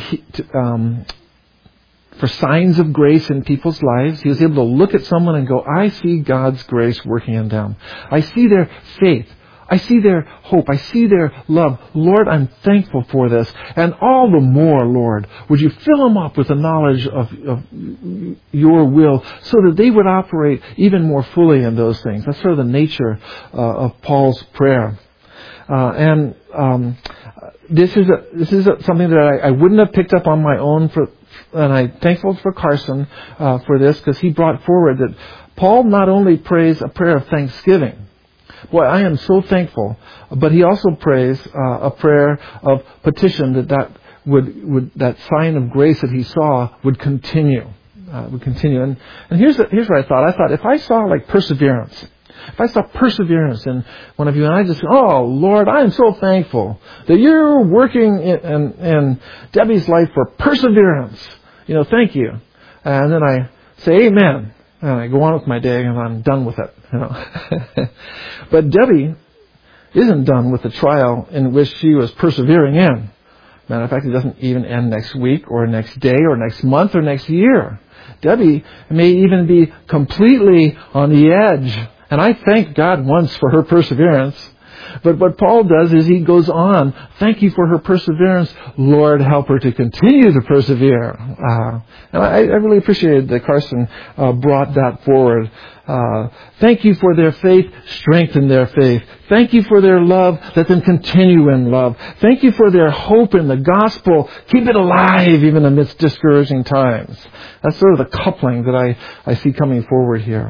for signs of grace in people's lives. He was able to look at someone and go, I see God's grace working in them. I see their faith. I see their hope. I see their love. Lord, I'm thankful for this. And all the more, Lord, would you fill them up with the knowledge of your will so that they would operate even more fully in those things. That's sort of the nature of Paul's prayer. And this is something that I wouldn't have picked up on my own, and I'm thankful for Carson for this, because he brought forward that Paul not only prays a prayer of thanksgiving. Boy, I am so thankful. But he also prays a prayer of petition that would that sign of grace that he saw would continue. And here's what I thought. I thought, if I saw like perseverance, if I saw perseverance in one of you, and I just, oh Lord, I am so thankful that you're working in Debbie's life for perseverance. Thank you. And then I say amen. And I go on with my day, and I'm done with it. But Debbie isn't done with the trial in which she was persevering in. Matter of fact, it doesn't even end next week or next day or next month or next year. Debbie may even be completely on the edge. And I thank God once for her perseverance. But what Paul does is he goes on, thank you for her perseverance. Lord, help her to continue to persevere. And I really appreciated that Carson brought that forward. Thank you for their faith. Strengthen their faith. Thank you for their love. Let them continue in love. Thank you for their hope in the gospel. Keep it alive even amidst discouraging times. That's sort of the coupling that I see coming forward here.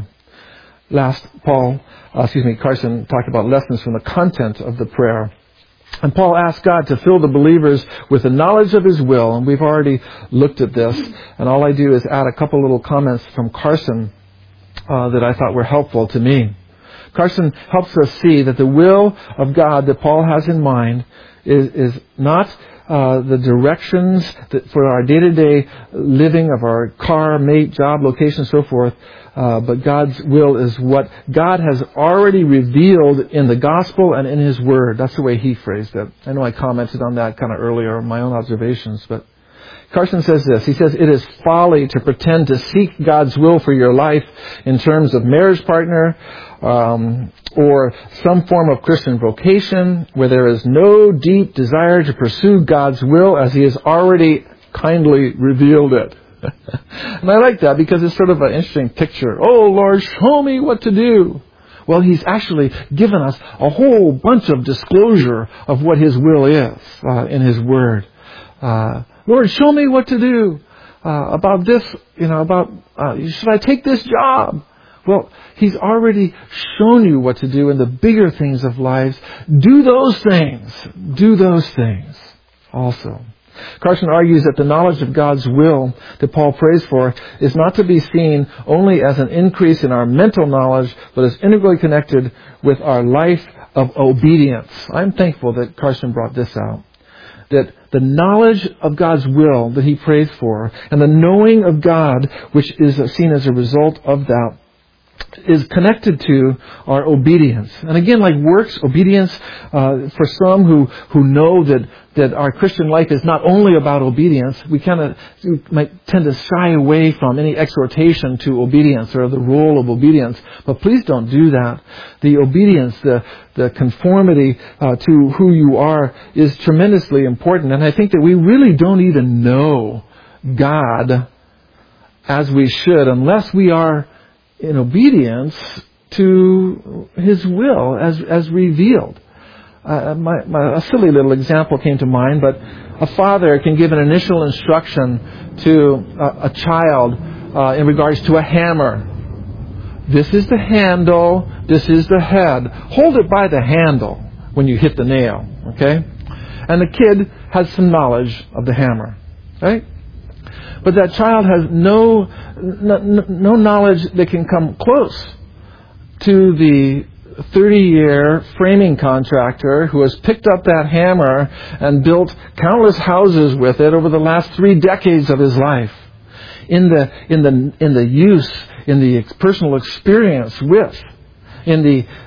Carson talked about lessons from the content of the prayer. And Paul asked God to fill the believers with the knowledge of His will. And we've already looked at this. And all I do is add a couple little comments from Carson that I thought were helpful to me. Carson helps us see that the will of God that Paul has in mind is not the directions for our day-to-day living of our car, mate, job, location, so forth. But God's will is what God has already revealed in the gospel and in His Word. That's the way he phrased it. I know I commented on that kind of earlier, my own observations. But Carson says this. He says, it is folly to pretend to seek God's will for your life in terms of marriage partner or some form of Christian vocation where there is no deep desire to pursue God's will as He has already kindly revealed it. And I like that because it's sort of an interesting picture. Oh, Lord, show me what to do. Well, He's actually given us a whole bunch of disclosure of what His will is in His Word. Lord, show me what to do about this, should I take this job? Well, He's already shown you what to do in the bigger things of life. Do those things. Do those things also. Carson argues that the knowledge of God's will that Paul prays for is not to be seen only as an increase in our mental knowledge, but is integrally connected with our life of obedience. I'm thankful that Carson brought this out. That the knowledge of God's will that he prays for, and the knowing of God, which is seen as a result of that, is connected to our obedience. And again, like works, obedience, for some who know that our Christian life is not only about obedience, we might tend to shy away from any exhortation to obedience or the role of obedience. But please don't do that. The obedience, the conformity to who you are is tremendously important. And I think that we really don't even know God as we should unless we are in obedience to His will as revealed. A silly little example came to mind, but a father can give an initial instruction to a child in regards to a hammer. This is the handle, this is the head. Hold it by the handle when you hit the nail, okay? And the kid has some knowledge of the hammer, right? But that child has no knowledge that can come close to the 30-year framing contractor who has picked up that hammer and built countless houses with it over the last 3 decades of his life. In the use, in the personal experience with, in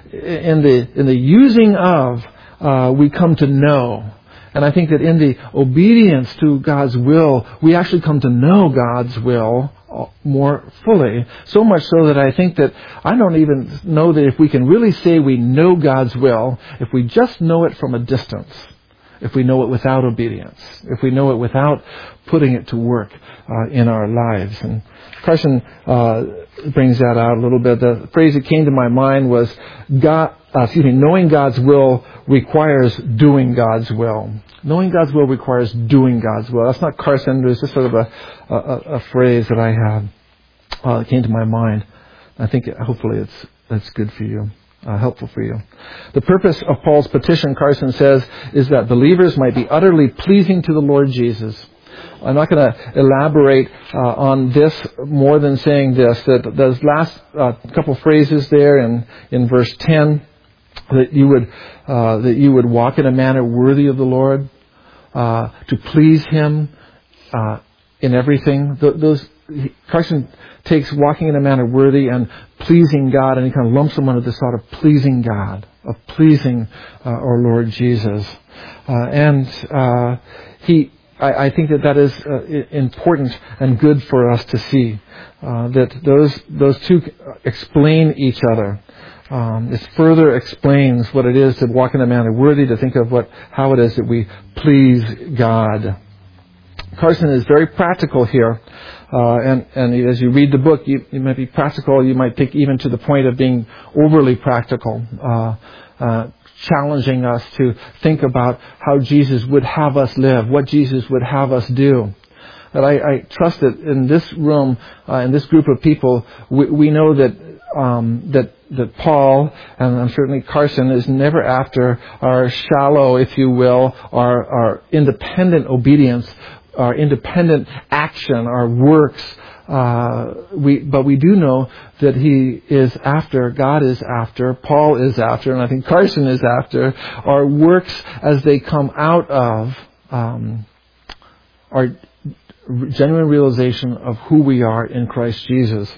the using of, we come to know. And I think that in the obedience to God's will, we actually come to know God's will more fully. So much so that I think that I don't even know that if we can really say we know God's will, if we just know it from a distance. if we know it without obedience, if we know it without putting it to work in our lives. And Carson brings that out a little bit. The phrase that came to my mind was, knowing God's will requires doing God's will. Knowing God's will requires doing God's will. That's not Carson. It's just sort of a phrase that I had that came to my mind. I think hopefully that's good for you. Helpful for you. The purpose of Paul's petition, Carson says, is that believers might be utterly pleasing to the Lord Jesus. I'm not going to elaborate on this more than saying this, that those last couple phrases there in verse 10, that you would walk in a manner worthy of the Lord, to please Him in everything. Carson takes walking in a manner worthy and pleasing God, and he kind of lumps them under the thought of pleasing God, of pleasing our Lord Jesus. I think that is important and good for us to see, that those two explain each other. It further explains what it is to walk in a manner worthy, to think of how it is that we please God. Carson is very practical here, and as you read the book, you might be practical. You might think even to the point of being overly practical, challenging us to think about how Jesus would have us live, what Jesus would have us do. But I trust that in this room, in this group of people, we know that Paul, and certainly Carson, is never after our shallow, if you will, our independent obedience, our independent action, our works. But we do know that he is after, God is after, Paul is after, and I think Carson is after, our works as they come out of our genuine realization of who we are in Christ Jesus.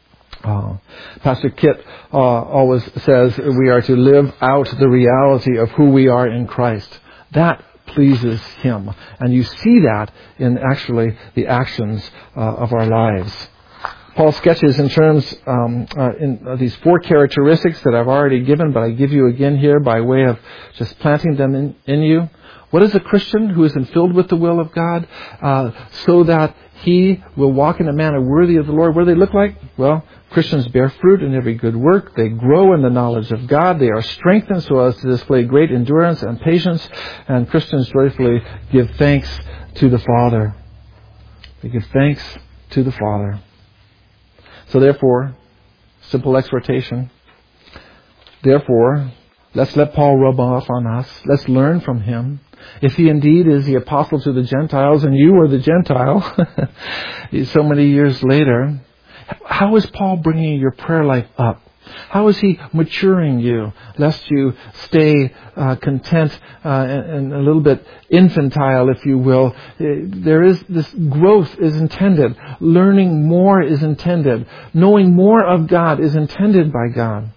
Pastor Kit always says we are to live out the reality of who we are in Christ. That pleases Him. And you see that in actually the actions of our lives. Paul sketches in terms in these four characteristics that I've already given, but I give you again here by way of just planting them in you. What is a Christian who is filled with the will of God, so that he will walk in a manner worthy of the Lord? What do they look like? Well, Christians bear fruit in every good work. They grow in the knowledge of God. They are strengthened so as to display great endurance and patience. And Christians joyfully give thanks to the Father. They give thanks to the Father. So therefore, simple exhortation. Therefore, let's let Paul rub off on us. Let's learn from him. If he indeed is the apostle to the Gentiles, and you are the Gentile, so many years later, how is Paul bringing your prayer life up? How is he maturing you, lest you stay content and a little bit infantile, if you will? There is this growth is intended. Learning more is intended. Knowing more of God is intended by God.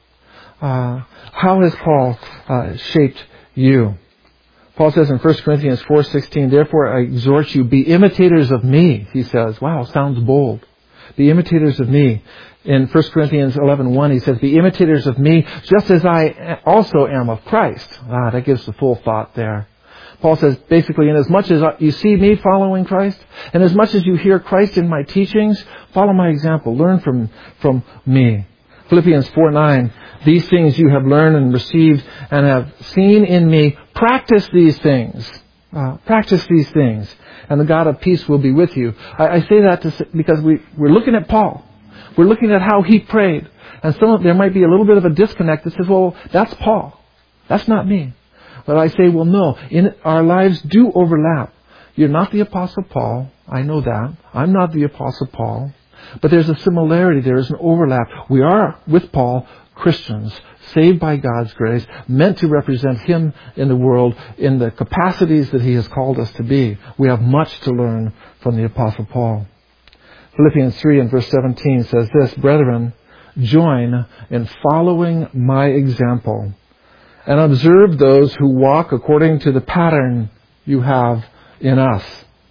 How has Paul shaped you? Paul says in 1 Corinthians 4:16, therefore I exhort you, be imitators of me, he says. Wow, sounds bold. Be imitators of me. In 1 Corinthians 11:1, he says, be imitators of me, just as I also am of Christ. That gives the full thought there. Paul says, basically, in as much as you see me following Christ, and as much as you hear Christ in my teachings, follow my example. Learn from me. Philippians 4:9, these things you have learned and received and have seen in me. Practice these things. Practice these things. And the God of peace will be with you. I say that because we're looking at Paul. We're looking at how he prayed. And there might be a little bit of a disconnect that says, well, that's Paul. That's not me. But I say, well, no. Our lives do overlap. You're not the Apostle Paul. I know that. I'm not the Apostle Paul. But there's a similarity. There is an overlap. We are, with Paul, Christians, saved by God's grace, meant to represent Him in the world in the capacities that He has called us to be. We have much to learn from the Apostle Paul. Philippians 3 and verse 17 says this, brethren, join in following my example and observe those who walk according to the pattern you have in us.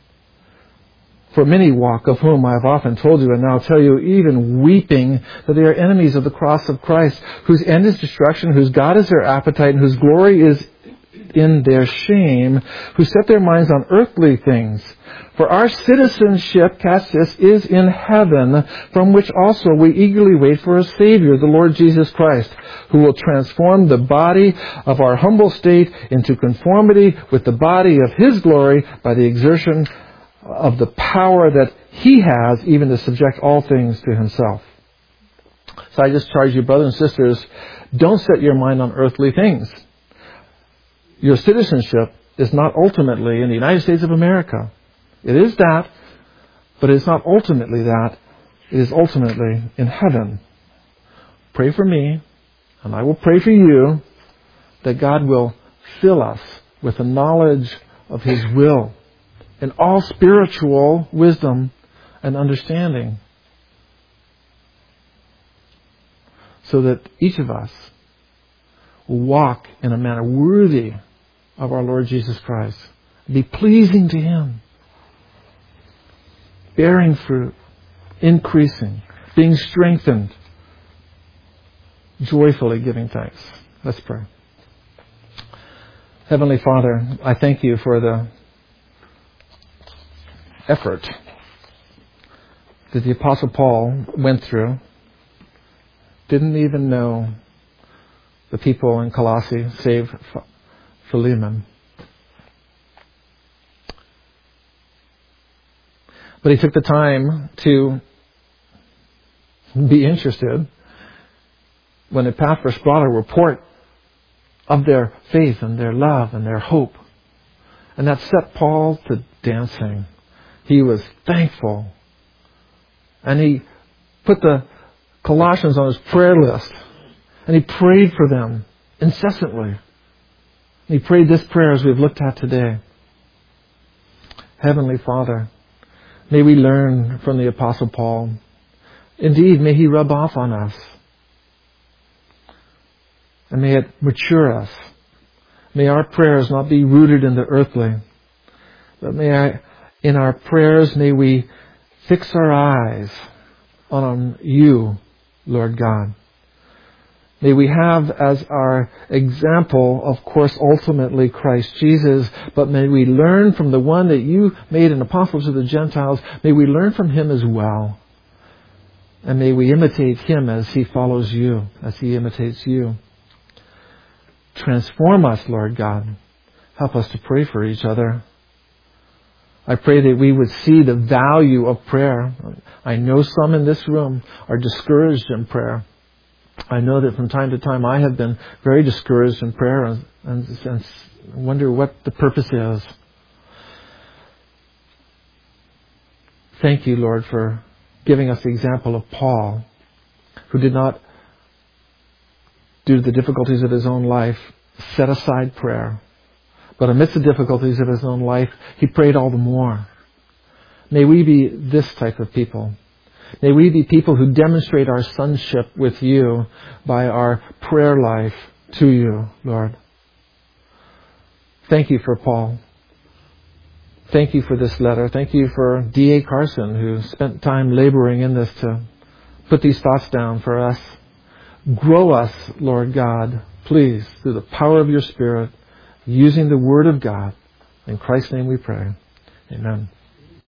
For many walk, of whom I have often told you and now tell you, even weeping, that they are enemies of the cross of Christ, whose end is destruction, whose God is their appetite, and whose glory is wreathed in their shame, who set their minds on earthly things. For our citizenship, catch this, is in heaven, from which also we eagerly wait for a Savior, the Lord Jesus Christ, who will transform the body of our humble state into conformity with the body of His glory by the exertion of the power that He has even to subject all things to Himself. So I just charge you, brothers and sisters, don't set your mind on earthly things. Your citizenship is not ultimately in the United States of America. It is that, but it's not ultimately that. It is ultimately in heaven. Pray for me, and I will pray for you, that God will fill us with the knowledge of His will and all spiritual wisdom and understanding, so that each of us will walk in a manner worthy of our Lord Jesus Christ, be pleasing to Him, bearing fruit, increasing, being strengthened, joyfully giving thanks. Let's pray. Heavenly Father, I thank You for the effort that the Apostle Paul went through. Didn't even know the people in Colossae, save Philemon. But he took the time to be interested when Epaphras brought a report of their faith and their love and their hope. And that set Paul to dancing. He was thankful. And he put the Colossians on his prayer list. And he prayed for them incessantly. He prayed this prayer as we've looked at today. Heavenly Father, may we learn from the Apostle Paul. Indeed, may he rub off on us. And may it mature us. May our prayers not be rooted in the earthly. But in our prayers, may we fix our eyes on You, Lord God. May we have as our example, of course, ultimately Christ Jesus, but may we learn from the one that You made an apostle to the Gentiles. May we learn from Him as well. And may we imitate Him as He follows You, as He imitates You. Transform us, Lord God. Help us to pray for each other. I pray that we would see the value of prayer. I know some in this room are discouraged in prayer. I know that from time to time I have been very discouraged in prayer and wonder what the purpose is. Thank You, Lord, for giving us the example of Paul, who did not, due to the difficulties of his own life, set aside prayer. But amidst the difficulties of his own life, he prayed all the more. May we be this type of people. May we be people who demonstrate our sonship with You by our prayer life to You, Lord. Thank You for Paul. Thank You for this letter. Thank You for D.A. Carson, who spent time laboring in this to put these thoughts down for us. Grow us, Lord God, please, through the power of Your Spirit, using the Word of God. In Christ's name we pray. Amen.